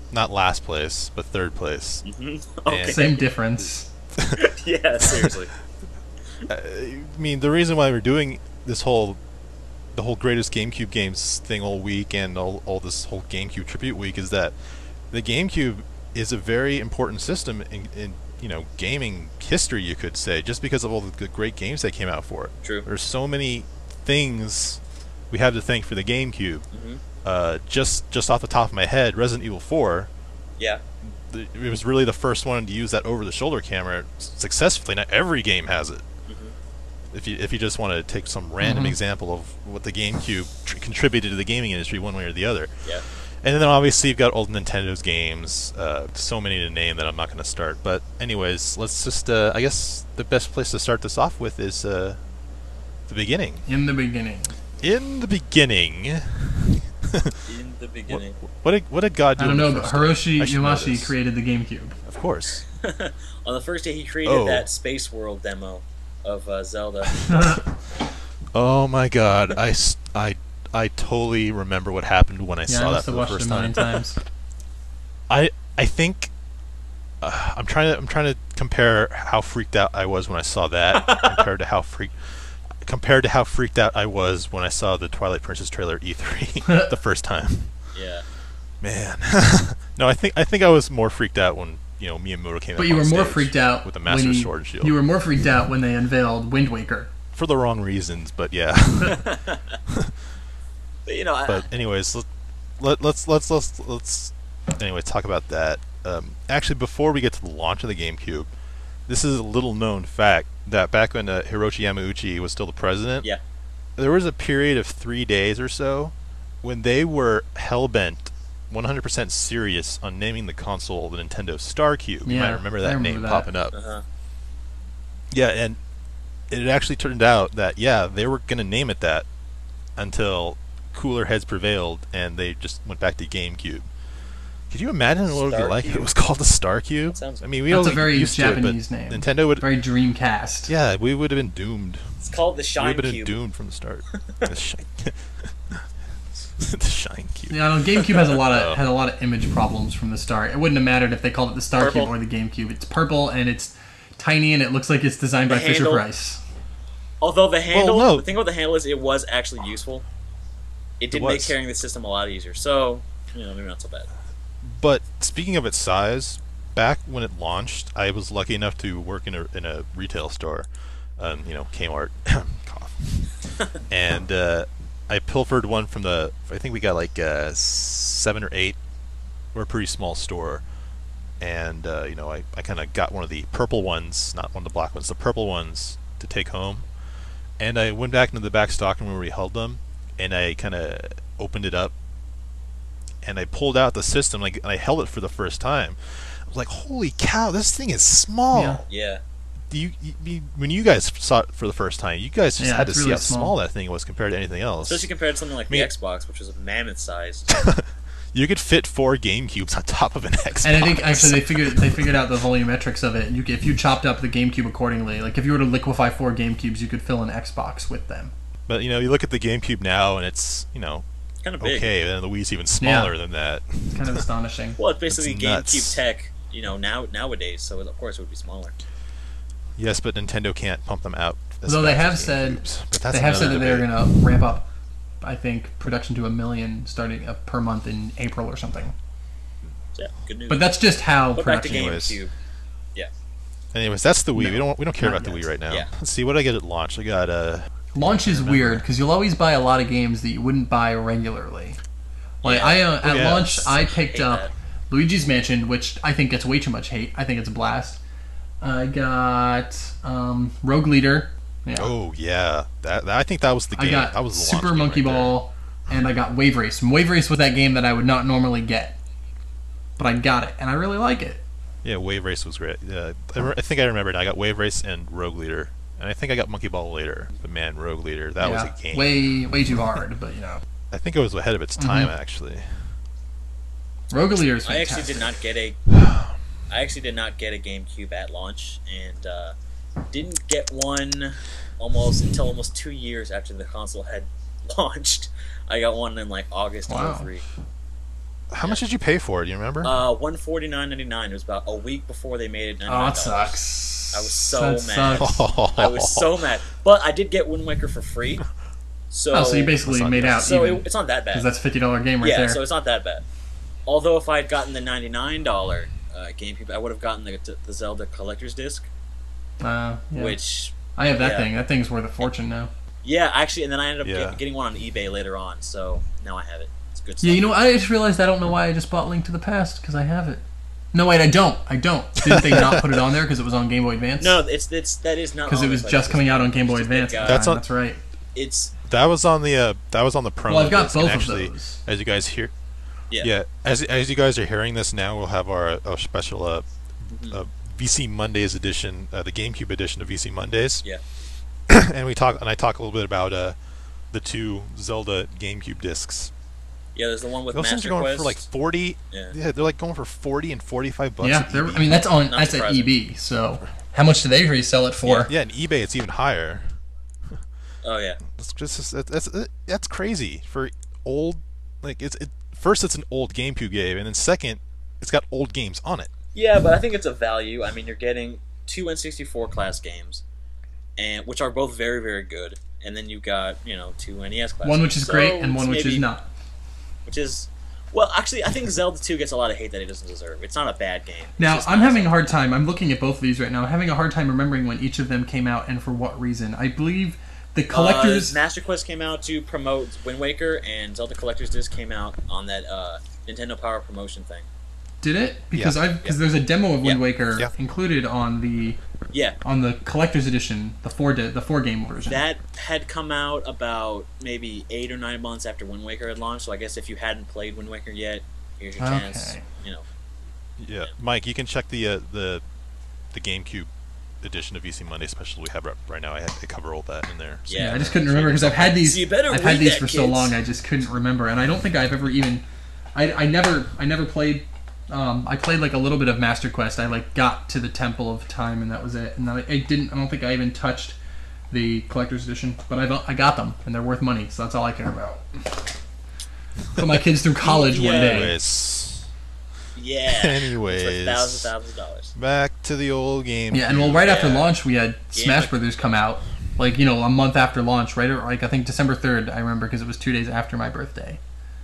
not last place, but third place. Mm-hmm. Okay. And- Same difference. Yeah, seriously. I mean, the reason why we're doing this whole, the whole greatest GameCube games thing all week and all, all this whole GameCube tribute week is that the GameCube is a very important system in, in you know gaming history, you could say, just because of all the good, great games that came out for it. True. There's so many things we have to thank for the GameCube. Mm-hmm. Uh, just just off the top of my head, Resident Evil four. Yeah. The, it was really the first one to use that over-the-shoulder camera successfully. Not every game has it. If you if you just want to take some random Mhm. example of what the GameCube tr- contributed to the gaming industry one way or the other. Yeah. And then obviously you've got old Nintendo's games, uh, so many to name that I'm not going to start. But anyways, let's just, uh, I guess the best place to start this off with is uh, the beginning. In the beginning. In the beginning, In the what, beginning. what, did, what did God do? I don't on the know, but first day? Hiroshi I should know Yamauchi this. created the GameCube. Of course. On the first day, he created Oh. that Space World demo of uh, Zelda. Oh my God, I, s- I, I totally remember what happened when I Yeah, I saw that must for have the watched it first a million time. times. I I think uh, I'm trying to I'm trying to compare how freaked out I was when I saw that compared to how freaked compared to how freaked out I was when I saw the Twilight Princess trailer at E three the first time. Yeah. Man, no, I think I think I was more freaked out when you know Miyamoto came. But up you on were more stage freaked out with the when Master he- Sword and Shield You were more freaked out when they unveiled Wind Waker. for the wrong reasons, but yeah. But, you know, I, But anyways, let, let, let's let's let's let's anyway talk about that. Um, actually, before we get to the launch of the GameCube, this is a little known fact that back when uh, Hiroshi Yamauchi was still the president, yeah. there was a period of three days or so when they were hell-bent, one hundred percent serious on naming the console the Nintendo Star Cube. You Yeah, might remember that I remember name that. popping up. Uh-huh. Yeah, and it actually turned out that, yeah, they were going to name it that until cooler heads prevailed and they just went back to GameCube. Could you imagine what it would be Star like if Cube? it was called the Star Cube? That sounds- I mean, we That's all a very used to it, but Japanese name. Nintendo would, Very Dreamcast. yeah, we would have been doomed. It's called the We Shine would have been Cube. doomed from the start. the Shine, the Shine Cube. Yeah, no, GameCube has a lot Oh. of had a lot of image problems from the start. It wouldn't have mattered if they called it the Star Purple. Cube or the GameCube. It's purple and it's tiny and it looks like it's designed by The Fisher handle. Price. Although the handle, no. the thing about the handle is it was actually useful. It did make was. carrying the system a lot easier. So, you know, maybe not so bad. But speaking of its size, back when it launched, I was lucky enough to work in a in a retail store, um, you know, Kmart, cough, and uh, I pilfered one from the. I think we got like uh, seven or eight. We're a pretty small store, and uh, you know, I, I kind of got one of the purple ones, not one of the black ones, the purple ones to take home, and I went back into the back stock room where we held them, and I kind of opened it up. And I pulled out the system, like, and I held it for the first time. I was like, "Holy cow, this thing is small!" Yeah. Yeah. Do you, you, you- when you guys saw it for the first time, you guys just Yeah, had to it's see really how small. small that thing was compared to anything else. Especially compared to something like Me- the Xbox, which was mammoth sized. You could fit four GameCubes on top of an Xbox. And I think actually they figured they figured out the volumetrics of it. You, c- if you chopped up the GameCube accordingly, like if you were to liquefy four GameCubes, you could fill an Xbox with them. But you know, you look at the GameCube now, and it's you know kind of big. okay, and the Wii's even smaller Yeah. than that. It's kind of astonishing. Well, it's basically It's GameCube nuts. tech, you know, now nowadays. So of course it would be smaller. Yes, but Nintendo can't pump them out. as Though they fast have as said GameCubes. But that's they have said another that they're debate. going to ramp up, I think, production to a million starting uh, per month in April or something. So, yeah, good news. But that's just how But back to production. Anyways. GameCube. Anyways, that's the Wii. No, we don't we don't care not about the yet. Wii right now. Yeah. Let's see what did I get at launch. I got uh Launch is remember. weird because you'll always buy a lot of games that you wouldn't buy regularly. Like Yeah. I uh, Oh, at yeah. launch, I picked Hate up that. Luigi's Mansion, which I think gets way too much hate. I think it's a blast. I got um, Rogue Leader. Yeah. oh yeah, that, that I think that was the game. I got that was the launch Super game Monkey right there. Ball, and I got Wave Race. And Wave Race was that game that I would not normally get, but I got it, and I really like it. Yeah, Wave Race was great. Yeah, I, re- I think I remembered. I got Wave Race and Rogue Leader, and I think I got Monkey Ball later. But man, Rogue Leader, that was Yeah. a game. Way, way too hard, but you know, I think it was ahead of its time Mhm. actually. Rogue Leader is I fantastic. actually did not get a. I actually did not get a GameCube at launch, and uh, didn't get one almost until almost two years after the console had launched. I got one in like August Wow. of oh three. How much did you pay for it? Do you remember? Uh, one forty nine ninety nine. It was about a week before they made it. Oh, ninety-nine it dollars. sucks. I was so That mad. sucks. I was so mad, but I did get Wind Waker for free. So, Oh, so you basically not made bad. out so even. it, it's not that bad. Because that's a fifty dollar game right yeah, there. so it's not that bad. Although if I had gotten the ninety-nine dollar uh, GameCube, I would have gotten the, the Zelda Collector's Disc, Uh, yeah. which I have that yeah. thing. That thing's worth a fortune now. yeah, actually, and then I ended up Yeah. get, getting one on eBay later on. So now I have it. It's good stuff. Yeah, you know, I just realized I don't know why I just bought Link to the Past, because I have it. No, wait, I don't. I don't. Didn't they not put it on there because it was on Game Boy Advance? no, it's it's that is not Because it on was the just Collector's coming out on Disc. Game Boy It's just a Advance. big, at uh, the That's time, on- That's right. It's That was on the uh, that was on the promo Well, I've got disc, both and of actually, those. as you guys hear, yeah. yeah, as as you guys are hearing this now, we'll have our, our special uh, Mm-hmm. uh, V C Mondays edition, uh, the GameCube edition of V C Mondays. Yeah. and we talk and I talk a little bit about uh, the two Zelda GameCube discs. Yeah, there's the one with Those things Master are going Quest. for like forty. Yeah. Yeah. they're like going for forty and forty-five bucks. Yeah, at they're- eBay. I mean, that's on Not that's at surprising. E B, so how much do they resell it for? yeah, and eBay it's even higher. Oh yeah. That's just that's that's, that's crazy for old. Like it's it, first it's an old GameCube game, and then second, it's got old games on it. Yeah, but I think it's a value. I mean, you're getting two N sixty-four class games, and which are both very, very good. And then you got you know two N E S class. One games. which is So great and it's one which maybe- is not. Which is, well, actually, I think Zelda two gets a lot of hate that it doesn't deserve. It's not a bad game. It's Now, just I'm not having a Zelda. hard time. I'm looking at both of these right now. I'm having a hard time remembering when each of them came out and for what reason. I believe the collectors. Uh, Master Quest came out to promote Wind Waker, and Zelda Collector's Disc came out on that uh, Nintendo Power promotion thing. Did it? Because Yeah. I because there's a demo of Wind Yeah. Waker Yeah. included on the Yeah, on the collector's edition, the four di- the four game version. that had come out about maybe eight or nine months after Wind Waker had launched. So I guess if you hadn't played Wind Waker yet, here's your chance. Okay. You know, Yeah, Mike, you can check the uh, the the GameCube edition of V C Monday special we have right, right now. I had to cover all that in there. So Yeah. Yeah, I just couldn't remember because I've had these. So you better I've had read these that, for so kids. long. I just couldn't remember, and I don't think I've ever even. I, I never I never played. Um, I played like a little bit of Master Quest. I like got to the Temple of Time, and that was it. And I, I didn't. I don't think I even touched the collector's edition, but I I got them, and they're worth money. So that's all I care about. Put my kids through college one Yeah. day. Anyways, yeah. Anyways. It's worth thousands, thousands of dollars. back to the old game. Yeah, and well, right after Yeah. launch, we had Smash like- Brothers come out. Like you know, a month after launch, right? Or, like I think December third. I remember because it was two days after my birthday.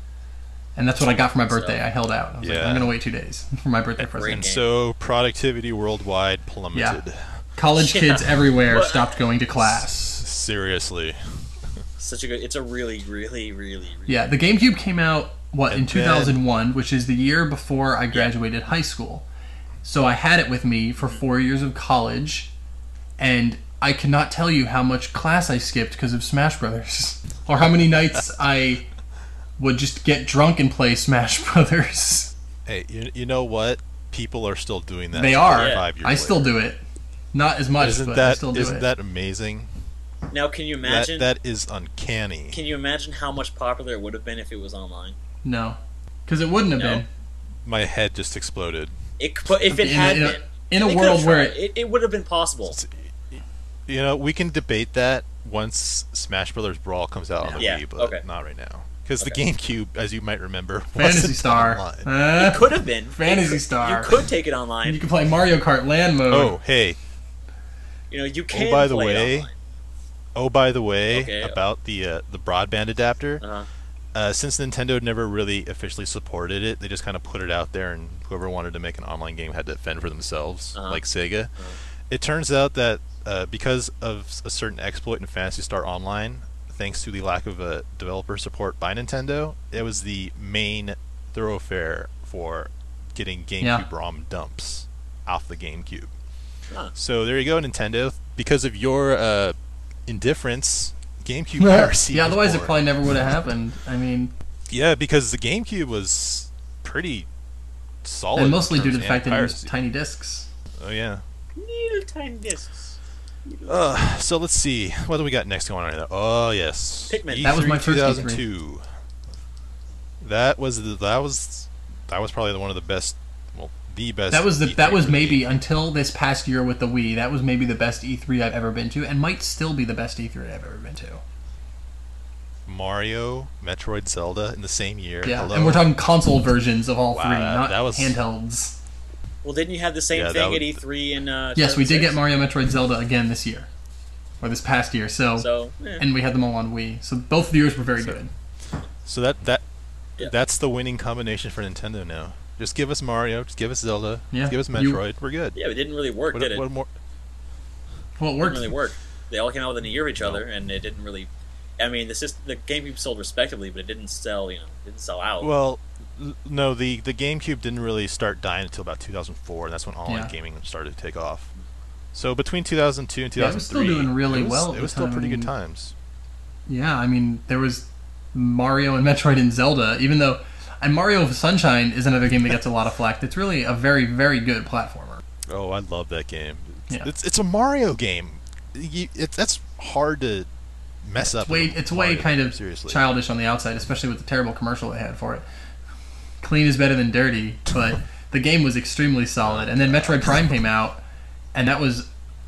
And that's what I got for my birthday. So- I held out. I was like, Yeah. I'm gonna wait two days for my birthday present. And game. so productivity worldwide plummeted. College Yeah. kids everywhere Well, stopped going to class. Seriously. Such a good. It's a really, really, really, really. Yeah, the GameCube came out what in And two thousand one, which is the year before I graduated high school. So I had it with me for four years of college, and I cannot tell you how much class I skipped because of Smash Brothers, or how many nights I would just get drunk and play Smash Brothers. Hey, you, you know what? People are still doing that. They are. Five years I still later. do it. Not as much, Isn't but I that still do isn't it. that amazing? Now, can you That imagine? that is uncanny. Can you imagine how much popular it would have been if it was online? No, because it wouldn't have No? been. My head just exploded. It, but if it In a- had in a- been, in a they world could've where tried. it, it would have been possible. You know, we can debate that once Smash Brothers Brawl comes out on the Yeah, Wii, but okay. not right now. Because Okay. the GameCube, as you might remember, Fantasy wasn't Star. online. Uh, It could have been Phantasy It could- Star. You could take it you online. can play Mario Kart Land mode. Oh, hey. You know, you can. by the play it way, online. Oh, by the way, Okay. about the uh, the broadband adapter. Uh-huh. Uh, since Nintendo never really officially supported it, they just kind of put it out there, and whoever wanted to make an online game had to fend for themselves, Uh-huh. like Sega. Uh-huh. It turns out that uh, because of a certain exploit in Phantasy Star Online, thanks to the lack of uh, developer support by Nintendo, it was the main thoroughfare for getting GameCube Yeah. ROM dumps off the GameCube. Huh. So there you go, Nintendo. Because of your uh, indifference, GameCube piracy. yeah, was otherwise it born. probably never would have happened. I mean, Yeah, because the GameCube was pretty solid. and in mostly due to terms the of fact that it was piracy. tiny discs. Oh yeah. Little tiny discs. Uh, so let's see. What do we got next going on here? Oh yes, Pikmin. That was my first E three. two thousand two. That was the, that was that was probably the, one of the best. Well, the best. That was the E three that was for me. maybe until this past year with the Wii. That was maybe the best E three I've ever been to, and might still be the best E three I've ever been to. Mario, Metroid, Zelda in the same year. Yeah, Hello? and we're talking console versions of all Wow, three, that- not that was- handhelds. Well, didn't you have the same Yeah, that thing would- at E three and uh, Yes, we did get two thousand six? Mario, Metroid, Zelda again this year, or this past year. So, So, eh. and we had them all on Wii. So both the years were very So- good. So that that Yeah. that's the winning combination for Nintendo now. Just give us Mario, just give us Zelda, Yeah, just give us you- Metroid. We're good. yeah, it didn't really work, What, did it? what more? Well, it It worked. didn't really work. They all came out within a year of each No. other, and it didn't really. I mean, the system, the GameCube sold respectively, but it didn't sell. You know, it didn't sell out. Well, l- no, the the GameCube didn't really start dying until about two thousand four, and that's when online Yeah. gaming started to take off. So between two thousand two and Yeah, it was still two thousand three, doing really it was, well at It the was still time. pretty I good mean, times. Yeah, I mean, there was Mario and Metroid and Zelda, even though. And Mario Sunshine is another game that gets a lot of flack. It's really a very, very good platformer. Oh, I love that game. It's Yeah. it's, it's a Mario game. You, it's that's hard to mess up. It's way, with a it's way Mario kind game, of seriously. childish on the outside, especially with the terrible commercial they had for it. Clean is better than dirty, but the game was extremely solid. And then Metroid Prime came out, and that was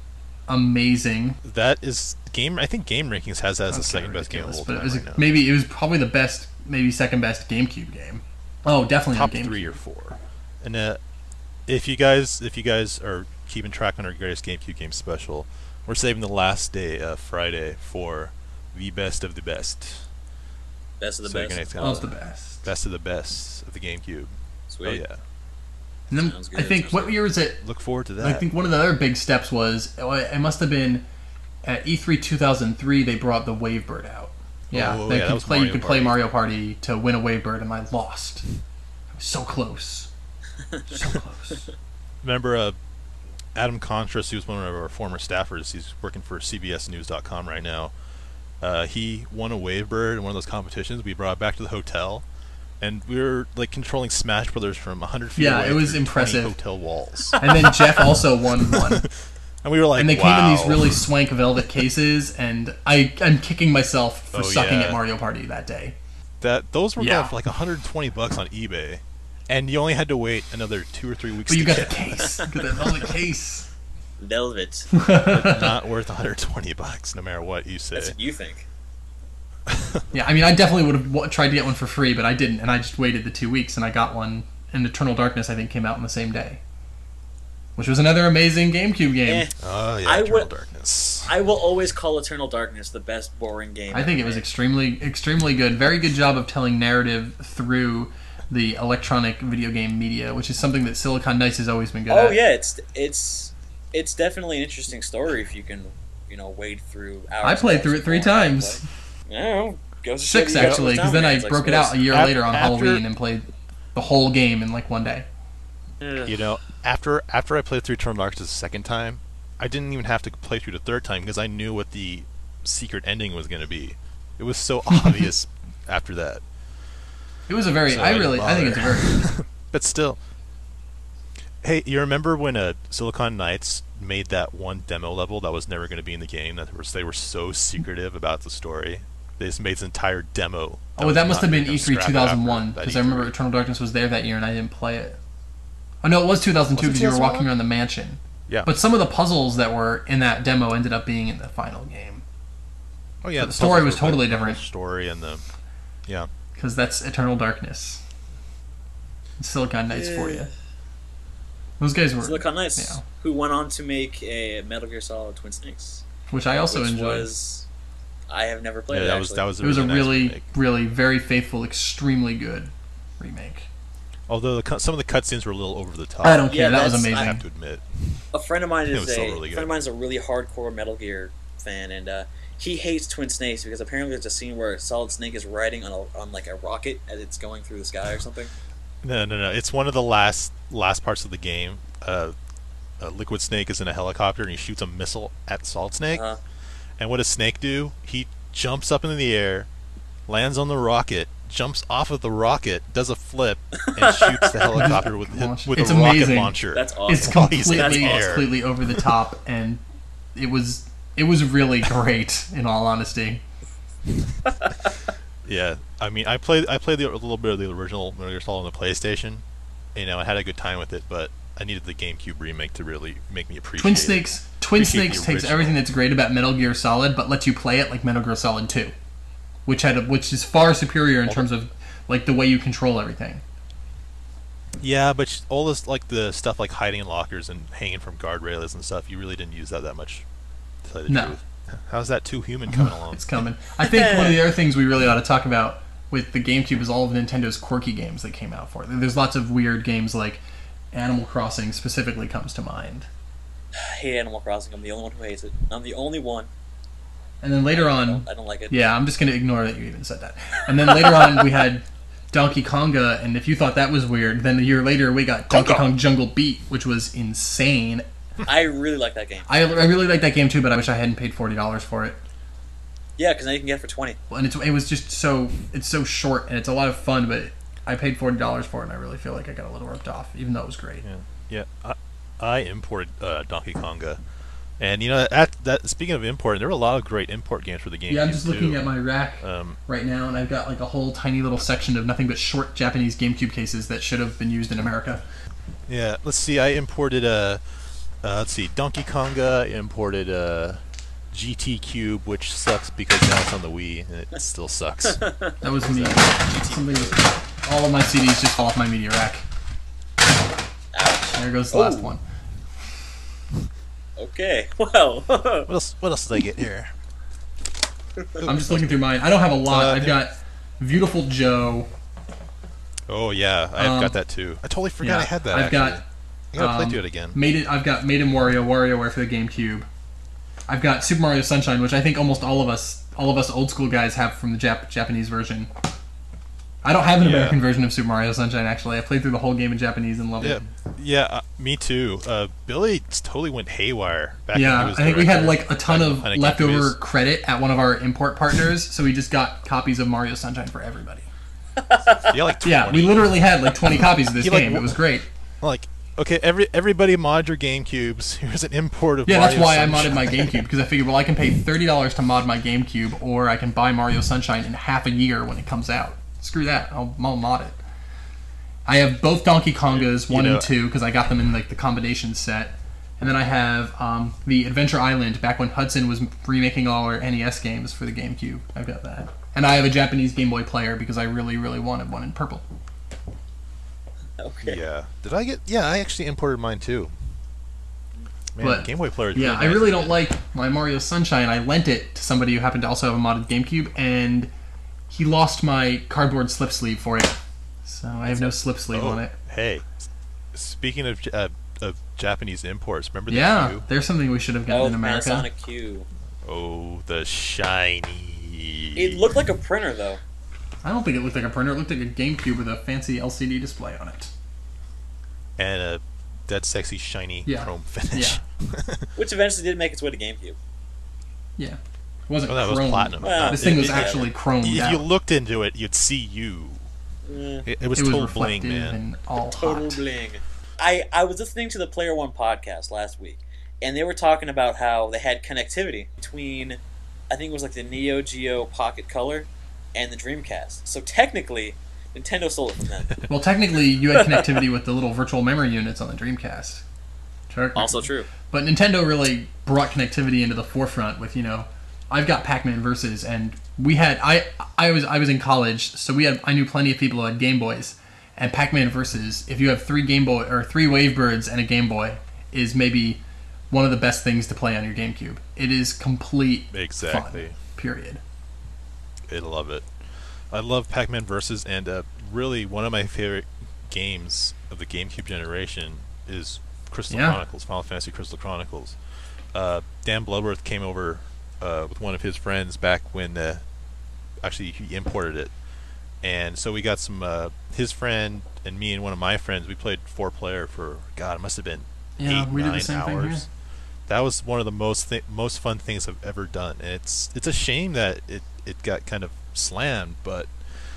amazing. That is game. I think Game Rankings has that as the Okay, second best game of ridiculous, all but time it was right now. maybe it was probably the best, maybe second best GameCube game. Oh, definitely Top on GameCube. three or four. And uh, if you guys, if you guys are keeping track on our greatest GameCube game special, we're saving the last day, uh, Friday, for the best of the best. Best of the So you're best. gonna That was the best. Best of the best of the GameCube. Sweet. Oh yeah, And then Sounds good, I think sounds what good. year was it? look forward to that. I think one of the other big steps was it must have been at E three two thousand three they brought the Wavebird out. Yeah, Oh, they yeah, that could was play. Mario you could play Party. Mario Party to win a Wavebird, and I lost. I was so close, so close. Remember uh, Adam Contras, who's one of our former staffers. He's working for C B S News dot com right now. Uh, he won a Wavebird in one of those competitions. We brought it back to the hotel, and we were like controlling Smash Brothers from one hundred feet Yeah, away it was through impressive. twenty hotel walls. And then Jeff also won one, And we were like, and they wow. came in these really swank velvet cases. And I, I'm kicking myself for Oh, sucking yeah. at Mario Party that day. that those were Yeah. going for like one hundred twenty bucks on eBay, and you only had to wait another two or three weeks. But you to got the get case, you got that velvet case. Velvet. Not worth one hundred twenty bucks, no matter what you say. That's what you think. Yeah, I mean, I definitely would have w- tried to get one for free, but I didn't, and I just waited the two weeks, and I got one. And Eternal Darkness, I think, came out on the same day, which was another amazing GameCube game. Eh, Oh yeah, I Eternal would- Darkness. I will always call Eternal Darkness the best boring game. I think it ever was made. extremely, extremely good. Very good job of telling narrative through the electronic video game media, which is something that Silicon Knights has always been good Oh at. yeah, it's it's it's definitely an interesting story if you can, you know, wade through. Hours I played and through hours it three of boring times. gameplay. Yeah, well, goes to show Six, you got actually, those because then I downgrades, broke it out a year Af- later on after- Halloween and played the whole game in like one day. suppose. You know, after after I played through Eternal Darkness the second time, I didn't even have to play through the third time because I knew what the secret ending was going to be. It was so obvious after that. It was a very, So I I didn't really, I think it's a very, But still, hey, you remember when uh, Silicon Knights made that one demo level that was never going to be in the game? That was, they were so secretive about the story. They just made this entire demo. oh, was that must not have been gonna E three scrap two it after thousand one, that because I E three. remember Eternal Darkness was there that year and I didn't play it. Oh no, it was two thousand two Was it because you were two thousand one? walking around the mansion. Yeah. But some of the puzzles that were in that demo ended up being in the final game. oh yeah, the story puzzles was were, totally like, the whole different. Story and the yeah. Because that's Eternal Darkness. It's Silicon Knights for you. Those guys were, Silicon Knights, Yeah. who went on to make a Metal Gear Solid Twin Snakes, which I also which enjoyed. was I have never played Yeah, it. that was actually. that was It was a nice really, remake. really very faithful, extremely good remake. Although the, cut- some of the cutscenes were a little over the top. I don't care. Yeah, that was that's- I amazing. have to admit. A friend of mine It is was a still really friend good. of mine is a really hardcore Metal Gear fan, and uh, he hates Twin Snakes because apparently there's a scene where Solid Snake is riding on a, on like a rocket as it's going through the sky or something. No, no, no. It's one of the last last parts of the game. Uh, uh, Liquid Snake is in a helicopter and he shoots a missile at Solid Snake. Uh, And what does Snake do? He jumps up into the air, lands on the rocket, jumps off of the rocket, does a flip, and shoots the helicopter with Launch- with It's a rocket amazing. launcher. that's awesome. It's While he's in completely, the air. completely over the top, and it was, it was really great. In all honesty, Yeah, I mean, I played I played the, a little bit of the original Metal Gear Solid on the PlayStation. You know, I had a good time with it, but I needed the GameCube remake to really make me appreciate Twin it. Snakes, Twin Appreciate Snakes the takes original. everything that's great about Metal Gear Solid, but lets you play it like Metal Gear Solid two. which had a, which is far superior in terms of like the way you control everything. Yeah, but sh- all this like the stuff like hiding in lockers and hanging from guardrails and stuff, you really didn't use that that much. To tell you the No. truth. How's that Too Human coming along? It's coming. I think one of the other things we really ought to talk about with the GameCube is all of Nintendo's quirky games that came out for it. There's lots of weird games like Animal Crossing specifically comes to mind. I hate Animal Crossing. I'm the only one who hates it. I'm the only one. And then later I on, don't, I don't like it. yeah, I'm just going to ignore that you even said that. And then later on, we had Donkey Konga, and if you thought that was weird, then a year later we got Donkey Konga. Kong Jungle Beat, which was insane. I really like that game. I, I really like that game too, but I wish I hadn't paid forty dollars for it. Yeah, because now you can get it for twenty. And it's, it was just so it's so short, and it's a lot of fun, but I paid forty dollars for it, and I really feel like I got a little ripped off, even though it was great. Yeah, yeah. I, I imported uh, Donkey Konga, and you know, at that speaking of import, there were a lot of great import games for the game. Yeah, I'm just looking at my rack Um, right now, and I've got like a whole tiny little section of nothing but short Japanese GameCube cases that should have been used in America. yeah, let's see. I imported uh, uh let's see, Donkey Konga. I imported uh, G T Cube, which sucks because now it's on the Wii, and it still sucks. That was me. Something with all of my C Ds just fall off my media rack. Ouch. There goes the last Oh. one. Okay, well. What else? What else did I get here? I'm just looking through mine. I don't have a lot. Uh, I've got Beautiful Joe. Oh yeah, I've Um, got that too. I totally forgot Yeah, I had that. I've actually. got I gotta play um, through it again. Made it. I've got Made in Wario, WarioWare for the GameCube. I've got Super Mario Sunshine, which I think almost all of us, all of us old school guys have from the Jap- Japanese version. I don't have an Yeah. American version of Super Mario Sunshine. Actually, I played through the whole game in Japanese and loved Yeah, it. yeah, uh, me too. Uh, Billy totally went haywire back when Yeah, he was I think we had director like a ton back of when it came to leftover his- credit at one of our import partners, so we just got copies of Mario Sunshine for everybody. Yeah, like twenty. Yeah, we literally had like twenty copies of this He, like, game. w- It was great. Like, okay, every everybody mod your GameCubes. Here's an import of Yeah, Mario that's why Sunshine. I modded my GameCube, because I figured, well, I can pay thirty dollars to mod my GameCube, or I can buy Mario Sunshine in half a year when it comes out. Screw that, I'll, I'll mod it. I have both Donkey Kongas, You one know- and two, because I got them in like the combination set. And then I have um, the Adventure Island, back when Hudson was remaking all our N E S games for the GameCube. I've got that. And I have a Japanese Game Boy player, because I really, really wanted one in purple. Okay. Yeah. Did I get? Yeah, I actually imported mine too. Man, But, Game Boy player. is Yeah, really I nice. really don't like my Mario Sunshine. I lent it to somebody who happened to also have a modded GameCube, and he lost my cardboard slip sleeve for it. So I have no slip sleeve Oh, on it. Hey, s- speaking of J- uh, of Japanese imports, remember the Yeah, Q? there's something we should have gotten Oh, in America. Panasonic Q. Oh, the shiny. It looked like a printer, though. I don't think it looked like a printer. It looked like a GameCube with a fancy L C D display on it. and a that sexy shiny Yeah. chrome finish. Which eventually did make its way to GameCube. Yeah. It wasn't Oh, that was chrome. platinum. Well, This thing It- was it- actually chromed If out. you looked into it, you'd see you. Eh, It, it was it was total reflective bling, man. and all total hot. bling. I, I was listening to the Player One podcast last week, and they were talking about how they had connectivity between, I think it was like the Neo Geo Pocket Color and the Dreamcast. So technically, Nintendo stole it from them. Well, technically, you had connectivity with the little virtual memory units on the Dreamcast. Technically. Also true. But Nintendo really brought connectivity into the forefront with, you know, I've got Pac-Man Versus, and we had I I was I was in college, so we had I knew plenty of people who had Game Boys, and Pac-Man Versus. If you have three Game Boy or three Wavebirds and a Game Boy, is maybe one of the best things to play on your GameCube. It is complete Exactly. fun. Period. I love it. I love Pac-Man Versus, and uh, really one of my favorite games of the GameCube generation is Crystal Yeah. Chronicles, Final Fantasy Crystal Chronicles. Uh, Dan Bloodworth came over uh, with one of his friends back when uh, actually he imported it, and so we got some. Uh, his friend and me and one of my friends, we played four player for God, it must have been Yeah, eight we did the nine same thing hours. here. That was one of the most th- most fun things I've ever done, and it's it's a shame that it, it got kind of slammed, but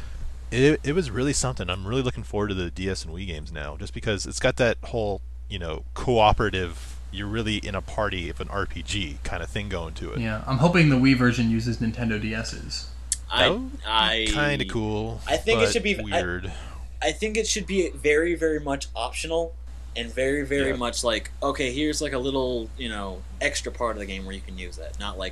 it it was really something. I'm really looking forward to the D S and Wii games now, just because it's got that whole, you know, cooperative. You're really in a party of an R P G kind of thing going to it. Yeah, I'm hoping the Wii version uses Nintendo D S's. I, I Kind of cool. I think it but should be- I- weird. I think it should be very, very much optional, and very, very Yeah. much like, okay, here's like a little, you know, extra part of the game where you can use that. Not like,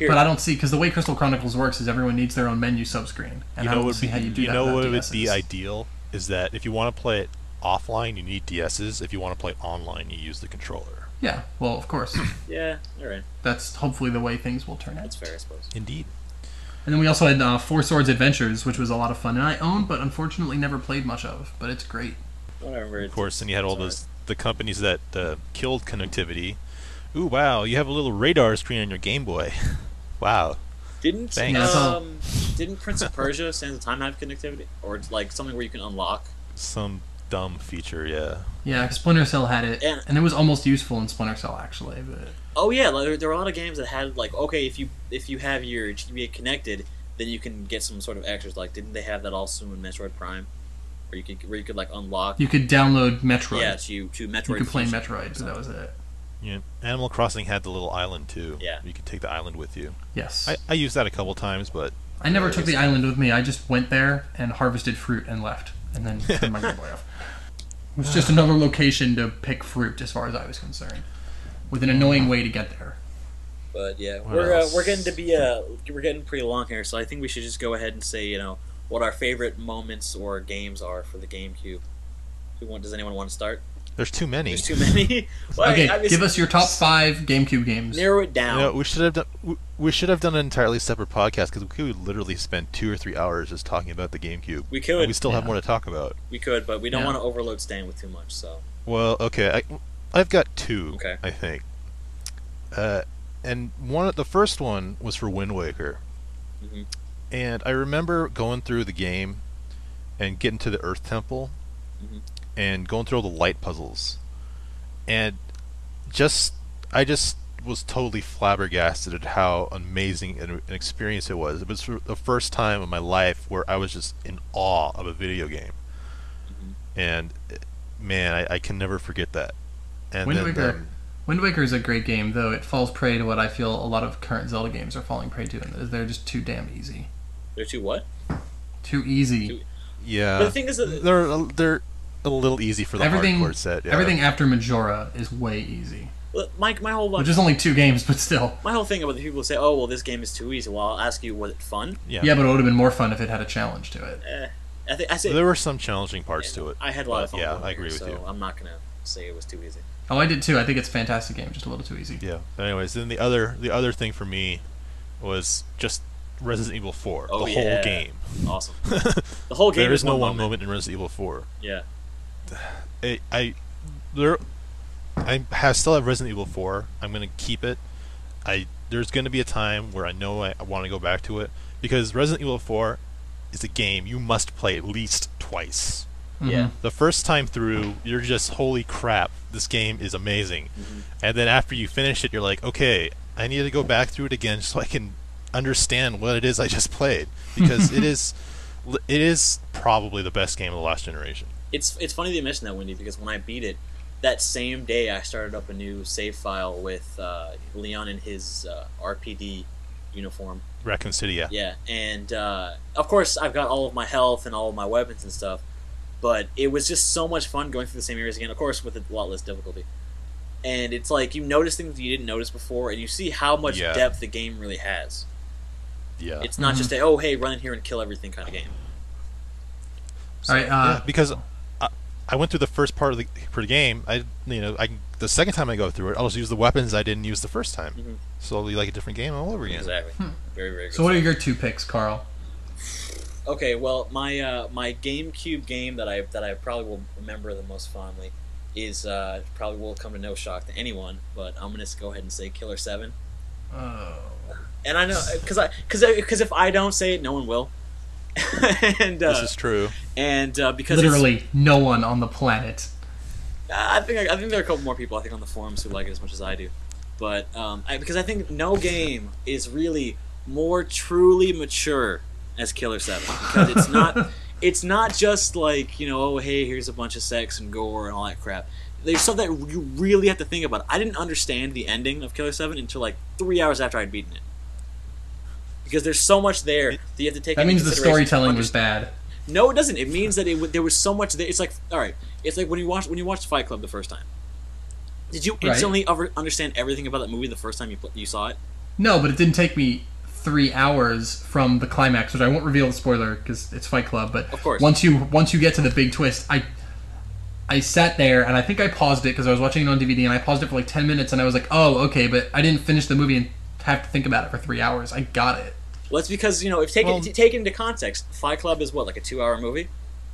Here. But I don't see, because the way Crystal Chronicles works is everyone needs their own menu subscreen, and You I know don't what see how you do you that know without what would D be Ss. ideal is that if you want to play it offline, you need D Ss. If you want to play it online, you use the controller. Yeah, well, of course. Yeah, all right. That's hopefully the way things will turn out. That's fair, I suppose. Indeed. And then we also had uh, Four Swords Adventures, which was a lot of fun, and I own, but unfortunately never played much of. But it's great. Whatever. Of course, and you had all Sorry. those the companies that uh, killed connectivity. Ooh, wow! You have a little radar screen on your Game Boy. Wow. Didn't Thanks. Yeah, so- um didn't Prince of Persia: Sands of Time have connectivity, or it's like something where you can unlock? Some dumb feature, yeah. Yeah, 'cause Splinter Cell had it, Yeah. and it was almost useful in Splinter Cell actually. But Oh yeah, like, there, there were a lot of games that had like, okay, if you if you have your G B A connected, then you can get some sort of extras. Like, didn't they have that also in Metroid Prime, where you could where you could like unlock? you could download Metroid. Yeah, to to Metroid. you could play Fusion Metroid, or but that something. was it. Yeah. Animal Crossing had the little island too. Yeah. You could take the island with you. Yes. I, I used that a couple times, but I never took the island with me. I just went there and harvested fruit and left, and then turned my Game Boy off. It was just another location to pick fruit, as far as I was concerned, with an annoying way to get there. But yeah, What we're uh, else? we're getting to be uh we're getting pretty long here, so I think we should just go ahead and say, you know, what our favorite moments or games are for the GameCube. Who want? Does anyone want to start? there's too many. There's too many. Well, Okay, I mean, give us your top five GameCube games. narrow it You down. know, we should have done we, we should have done an entirely separate podcast because we could literally spend two or three hours just talking about the GameCube. we could, And we still have Yeah. more to talk about. we could, but we don't Yeah. want to overload Stan with too much. So Well, okay, I I've got two. Okay. I think. Uh, and one of the first one was for Wind Waker, Mhm. and I remember going through the game and getting to the Earth Temple, Mhm. and going through all the light puzzles, and just I just was totally flabbergasted at how amazing an, an experience it was. It was for the first time in my life where I was just in awe of a video game, Mhm. and uh, man, I, I can never forget that. And Wind then, Waker. um, Wind Waker is a great game, though it falls prey to what I feel a lot of current Zelda games are falling prey to, and is they're just too damn easy. they're too what? Too easy. Too- yeah, But the thing is that they're a- they're a little easy for the everything, hardcore set. Yeah. everything after Majora is way easy, my my whole which is only two games, but still. my whole thing about the people who say, oh well, this game is too easy. Well, I'll ask you, was it fun? Yeah, Yeah, but it would have been more fun if it had a challenge to it. Eh, I think I say there were some challenging parts to it. I had a lot of but fun. yeah, with I Wind agree Waker, with so you. I'm not gonna say it was too easy. Oh, I did too. I think it's a fantastic game, just a little too easy. Yeah. But anyways, then the other the other thing for me was just Resident Evil four, Oh, the yeah. whole game. Awesome. The whole game There is no one one moment. moment in Resident Evil four. Yeah. I, I there I have still have Resident Evil four. I'm gonna keep it. I there's gonna be a time where I know I, I want to go back to it because Resident Evil four is a game you must play at least twice. Mhm. Yeah. The first time through, you're just holy crap, this game is amazing. Mm-hmm. And then after you finish it, you're like, okay, I need to go back through it again so I can understand what it is I just played because it is it is probably the best game of the last generation. It's it's funny that you mentioned that, Wendy, because when I beat it, that same day I started up a new save file with uh, Leon in his uh, R P D uniform. Raccoon City, yeah. Yeah, and uh, of course I've got all of my health and all of my weapons and stuff, but it was just so much fun going through the same areas again, of course with a lot less difficulty. And it's like you notice things you didn't notice before, and you see how much Yeah. depth the game really has. Yeah. It's not Mhm. just a, oh, hey, run in here and kill everything kind of game. All right. yeah, Uh, because I, I went through the first part of the for the game. I you know I the second time I go through it, I'll just use the weapons I didn't use the first time. Mhm. Slowly, like a different game all over again. Exactly. Very, very good. so, what are your two picks, Carl? Okay, well, my uh, my GameCube game that I that I probably will remember the most fondly is uh, probably will come to no shock to anyone, but I'm gonna go ahead and say Killer Seven. Oh. And I know because I because because if I don't say it, no one will. and uh, This is true. and uh, because it's- Literally, no one on the planet. I think I think there are a couple more people I think on the forums who like it as much as I do, but um, I, because I think no game is really more truly mature as Killer Seven because it's not it's not just like, you know, oh hey, here's a bunch of sex and gore and all that crap. There's stuff that you really have to think about. I didn't understand the ending of Killer Seven until like three hours after I'd beaten it because there's so much there that you have to take. That into means the consideration to storytelling was understand. bad. No, it doesn't. It means that it, w- there was so much there. It's like, all right, it's like when you watch when you watched Fight Club the first time. Did you Right. instantly over, understand everything about that movie the first time you put, you saw it? No, but it didn't take me three hours from the climax, which I won't reveal the spoiler because it's Fight Club. But Of course. once you once you get to the big twist, I I sat there and I think I paused it because I was watching it on D V D and I paused it for like ten minutes and I was like, oh, okay, but I didn't finish the movie and have to think about it for three hours. I got it. Well, it's because, you know, if taken Well- t- taken into context, Fight Club is what, like a two-hour movie?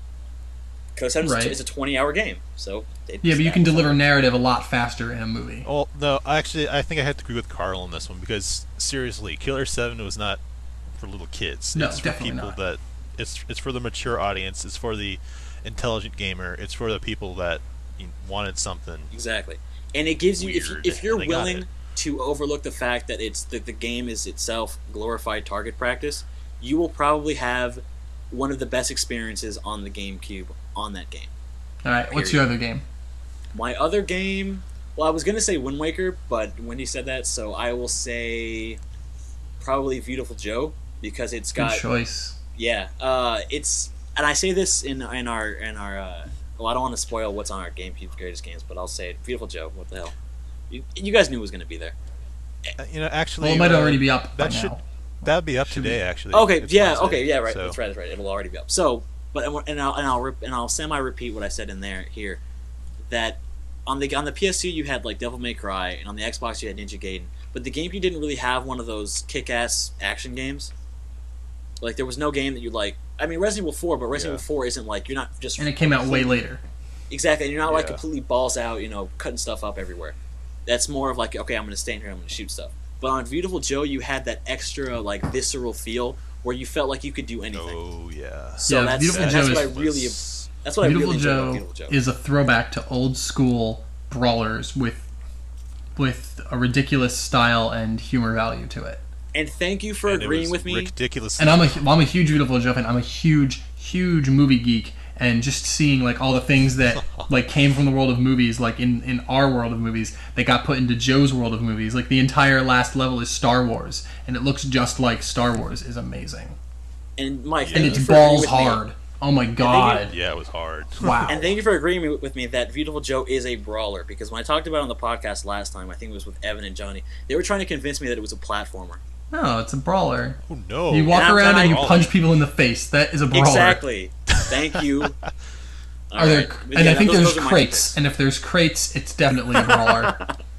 Code seven Right. is a twenty-hour game, so they Yeah, but you that can was deliver fun. narrative a lot faster in a movie. Well, no, actually, I think I have to agree with Carl on this one because seriously, Killer Seven was not for little kids. No, it's for definitely people not. that it's it's for the mature audience. It's for the intelligent gamer. It's for the people that you know, wanted something. Exactly, and it gives you if, Weird, if you're and they got willing it. to overlook the fact that it's that the game is itself glorified target practice, you will probably have one of the best experiences on the GameCube on that game. All right, what's your other game? My other game, well, I was gonna say Wind Waker, but Wendy said that, so I will say probably Beautiful Joe because it's Good got choice. yeah, uh, it's and I say this in in our in our. Uh, well, I don't want to spoil what's on our GameCube greatest games, but I'll say it. Beautiful Joe. What the hell? You, you guys knew it was going to be there. Uh, You know, actually, Well, it might uh, already be up by That should now. that'd be up Should today. be. Actually. Okay, It's yeah, Wednesday, okay, yeah, right. so- That's right. That's right. It'll already be up. So, but and I'll and I'll rep- and I'll semi repeat what I said in there here. That on the on the P S two you had like Devil May Cry, and on the Xbox you had Ninja Gaiden. But the GameCube didn't really have one of those kick-ass action games. Like there was no game that you like. I mean, Resident Evil four, but Resident Yeah. Evil four isn't like you're not just And it came out way later. exactly. And you're not like Yeah. completely balls out, you know, cutting stuff up everywhere. That's more of like okay, I'm going to stay in here, I'm going to shoot stuff. But on Beautiful Joe, you had that extra like visceral feel where you felt like you could do anything. Oh yeah. So Yeah, that's, Beautiful and Joe that's what I is- really was- that's what Beautiful I really enjoy Joe, about Beautiful Joe. is a throwback to old school brawlers with with a ridiculous style and humor value to it. And thank you for and it agreeing was with me. Ridiculous. And I'm a well, I'm a huge Beautiful Joe fan. I'm a huge huge movie geek, and just seeing like all the things that like came from the world of movies, like in in our world of movies, that got put into Joe's world of movies. Like the entire last level is Star Wars, and it looks just like Star Wars. Is amazing, And Mike, Yeah. thank and it's you for agreeing balls with me. hard. Oh my god! Yeah, it was hard. Wow. And thank you for agreeing with- with me that Beautiful Joe is a brawler because when I talked about it on the podcast last time, I think it was with Evan and Johnny, they were trying to convince me that it was a platformer. No, it's a brawler. Oh no. You walk And I'm around glad and you I- punch people in the face. That is a brawler. Exactly. Thank you. All Are there, right. and Yeah, I think those- there's those are my crates, picks. and if there's crates, it's definitely a brawler.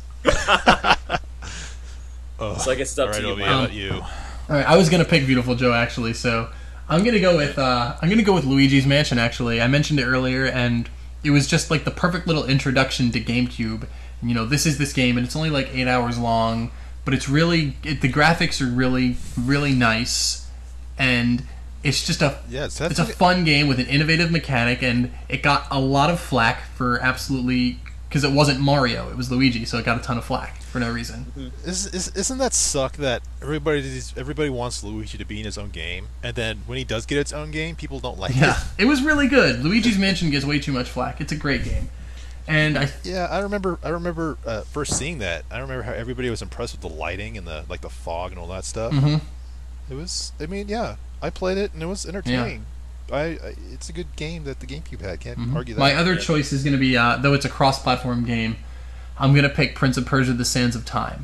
Oh, So I guess it's up all to right, you, Obi, Mike. how about you? All right, I was gonna pick Beautiful Joe actually, so I'm gonna go with uh, I'm gonna go with Luigi's Mansion. Actually, I mentioned it earlier, and it was just like the perfect little introduction to GameCube. You know, this is this game, and it's only like eight hours long, but it's really it, the graphics are really really nice, and it's just a Yes, it's that's a fun game with an innovative mechanic, and it got a lot of flack for absolutely because it wasn't Mario, it was Luigi, so it got a ton of flack for no reason. Is, is, isn't that suck that everybody everybody wants Luigi to be in his own game, and then when he does get its own game, people don't like Yeah, it? it was really good. Luigi's Mansion gets way too much flack. It's a great game, and I Yeah, I remember. I remember uh, first seeing that. I remember how everybody was impressed with the lighting and the like the fog and all that stuff. Mhm. It was. I mean, yeah, I played it and it was entertaining. I, I it's a good game that the GameCube had. Can't argue that. my other Yeah. choice is going to be uh, though it's a cross-platform game. I'm going to pick Prince of Persia: The Sands of Time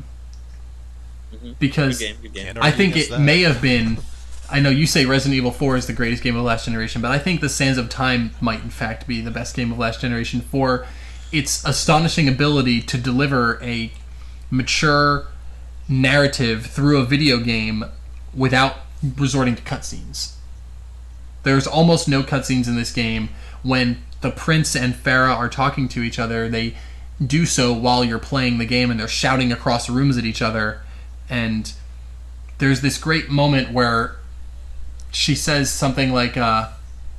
Mhm. because Good game, good game. Can't I argue think it against that. may have been. I know you say Resident Evil four is the greatest game of last generation, but I think The Sands of Time might in fact be the best game of last generation for its astonishing ability to deliver a mature narrative through a video game without resorting to cutscenes. There's almost no cutscenes in this game. When the prince and Farah are talking to each other, they do so while you're playing the game, and they're shouting across rooms at each other. And there's this great moment where she says something like, uh,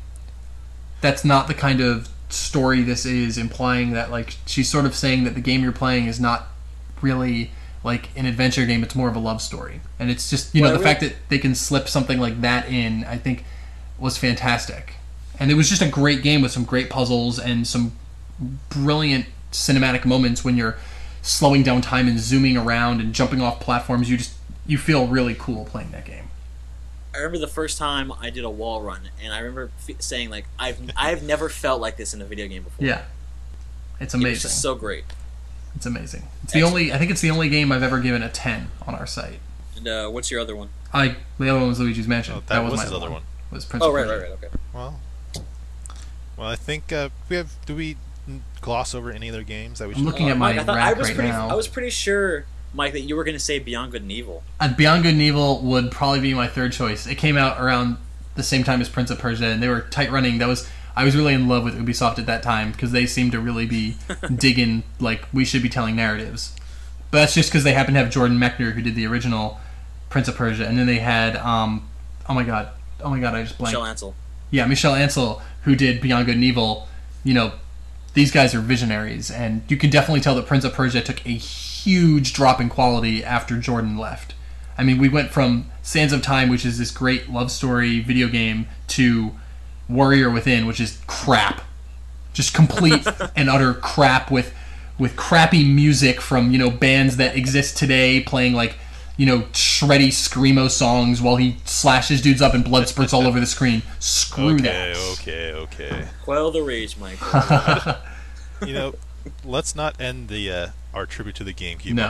that's not the kind of story this is, implying that like she's sort of saying that the game you're playing is not really like an adventure game, it's more of a love story. And it's just, you know, Well, the I fact that they can slip something like that in, I think was fantastic. And it was just a great game with some great puzzles and some brilliant cinematic moments when you're slowing down time and zooming around and jumping off platforms. You just you feel really cool playing that game. I remember the first time I did a wall run, and I remember f- saying like, "I've I've never felt like this in a video game before." Yeah, it's It was amazing. just so great. It's amazing. It's the only I think it's the only game I've ever given a ten on our site. And uh, what's your other one? I the other one was Luigi's Mansion. Oh, that was my his other one. Was Prince Oh, of right, Persia. right, right. Okay. Well, well, I think uh, we have. Do we gloss over any other games that we should? I'm looking at my Mike, I, thought, rack I was right pretty. now. I was pretty sure, Mike, that you were going to say Beyond Good and Evil. Uh, Beyond Good and Evil would probably be my third choice. It came out around the same time as Prince of Persia, and they were tight running. That was I was really in love with Ubisoft at that time because they seemed to really be digging like we should be telling narratives. But that's just because they happen to have Jordan Mechner, who did the original Prince of Persia, and then they had um, oh my god, oh my god, I just blanked. Michel Ansel. Yeah, Michel Ansel, who did Beyond Good and Evil. You know, these guys are visionaries, and you can definitely tell that Prince of Persia took a huge drop in quality after Jordan left. I mean, we went from Sands of Time, which is this great love story video game, to Warrior Within, which is crap. Just complete and utter crap with with crappy music from, you know, bands that exist today playing like, you know, shreddy screamo songs while he slashes dudes up and blood spurts all over the screen. Screw okay, that. okay, okay. Quell the rage, Mike. You know, let's not end the uh, our tribute to the GameCube No. on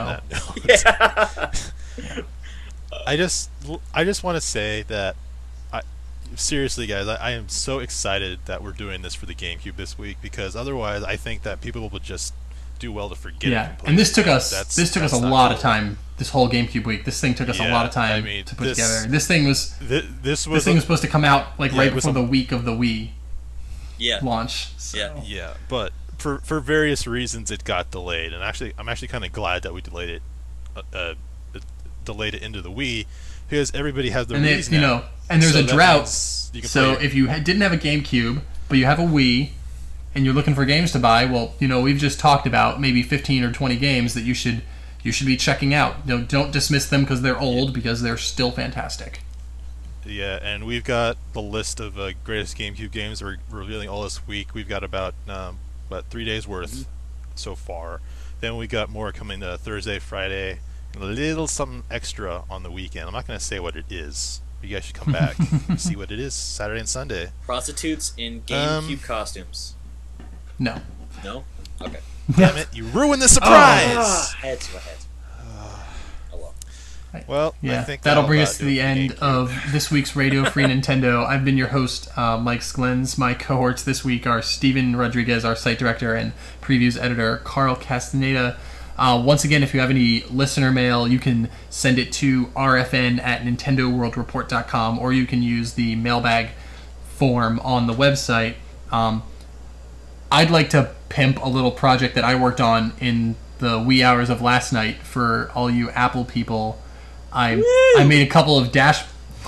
that note. I just, I just want to say that, I, seriously, guys, I, I am so excited that we're doing this for the GameCube this week because otherwise, I think that people will just do well to forget. Yeah, it completely. and this took us That's- this took us that's a not lot cool. of time. This whole GameCube week, this thing took us a Yeah, lot of time I mean, to put this- together. This thing was Th- this was this thing a- was supposed to come out like Yeah, right it was before a- the week of the Wii Yeah. launch. So. Yeah. yeah, but for for various reasons it got delayed, and actually I'm actually kind of glad that we delayed it, uh, uh, delayed it into the Wii because everybody has their And they, Wii's you now. know, and there's So a that drought. means you can So play- if you ha- didn't have a GameCube, but you have a Wii, and you're looking for games to buy, well, you know, we've just talked about maybe fifteen or twenty games that you should you should be checking out. You know, don't dismiss them because they're old, because they're still fantastic. Yeah, and we've got the list of uh, greatest GameCube games we're revealing all this week. We've got about um, about three days worth Mm-hmm. so far. Then we got more coming uh, Thursday, Friday, and a little something extra on the weekend. I'm not going to say what it is. You guys should come back and see what it is Saturday and Sunday. Prostitutes in Um, GameCube costumes. No. No? Okay. Damn it! You ruined the surprise. Ah, head to a head. Oh well. Well, I Yeah, think that'll bring about us to do it the for end GameCube. of this week's Radio Free Nintendo. I've been your host, uh, Mike Sklens. My cohorts this week are Steven Rodriguez, our site director, and previews editor, Carl Castaneda. Uh, once again, if you have any listener mail, you can send it to r f n at nintendo world report dot com, or you can use the mailbag form on the website. Um, I'd like to pimp a little project that I worked on in the wee hours of last night for all you Apple people. I I made a couple of dash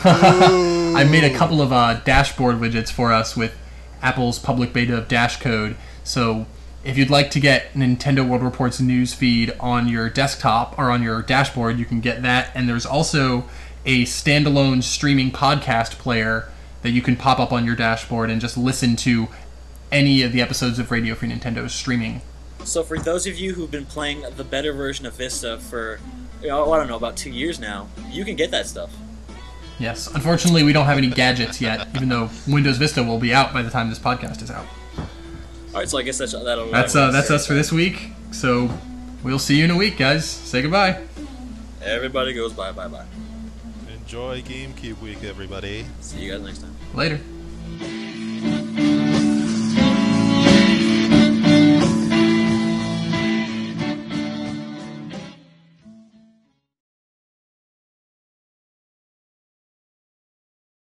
I made a couple of uh, dashboard widgets for us with Apple's public beta of Dash Code. So if you'd like to get Nintendo World Report's news feed on your desktop or on your dashboard, you can get that. And there's also a standalone streaming podcast player that you can pop up on your dashboard and just listen to any of the episodes of Radio Free Nintendo streaming. So for those of you who've been playing the better version of Vista for, you know, I don't know, about two years now, you can get that stuff. Yes, unfortunately, we don't have any gadgets yet, even though Windows Vista will be out by the time this podcast is out. All right, so I guess that's that'll. That's uh, that's us for this week. So we'll see you in a week, guys. Say goodbye. Everybody goes bye bye bye. Enjoy GameCube week, everybody. See you guys next time. Later.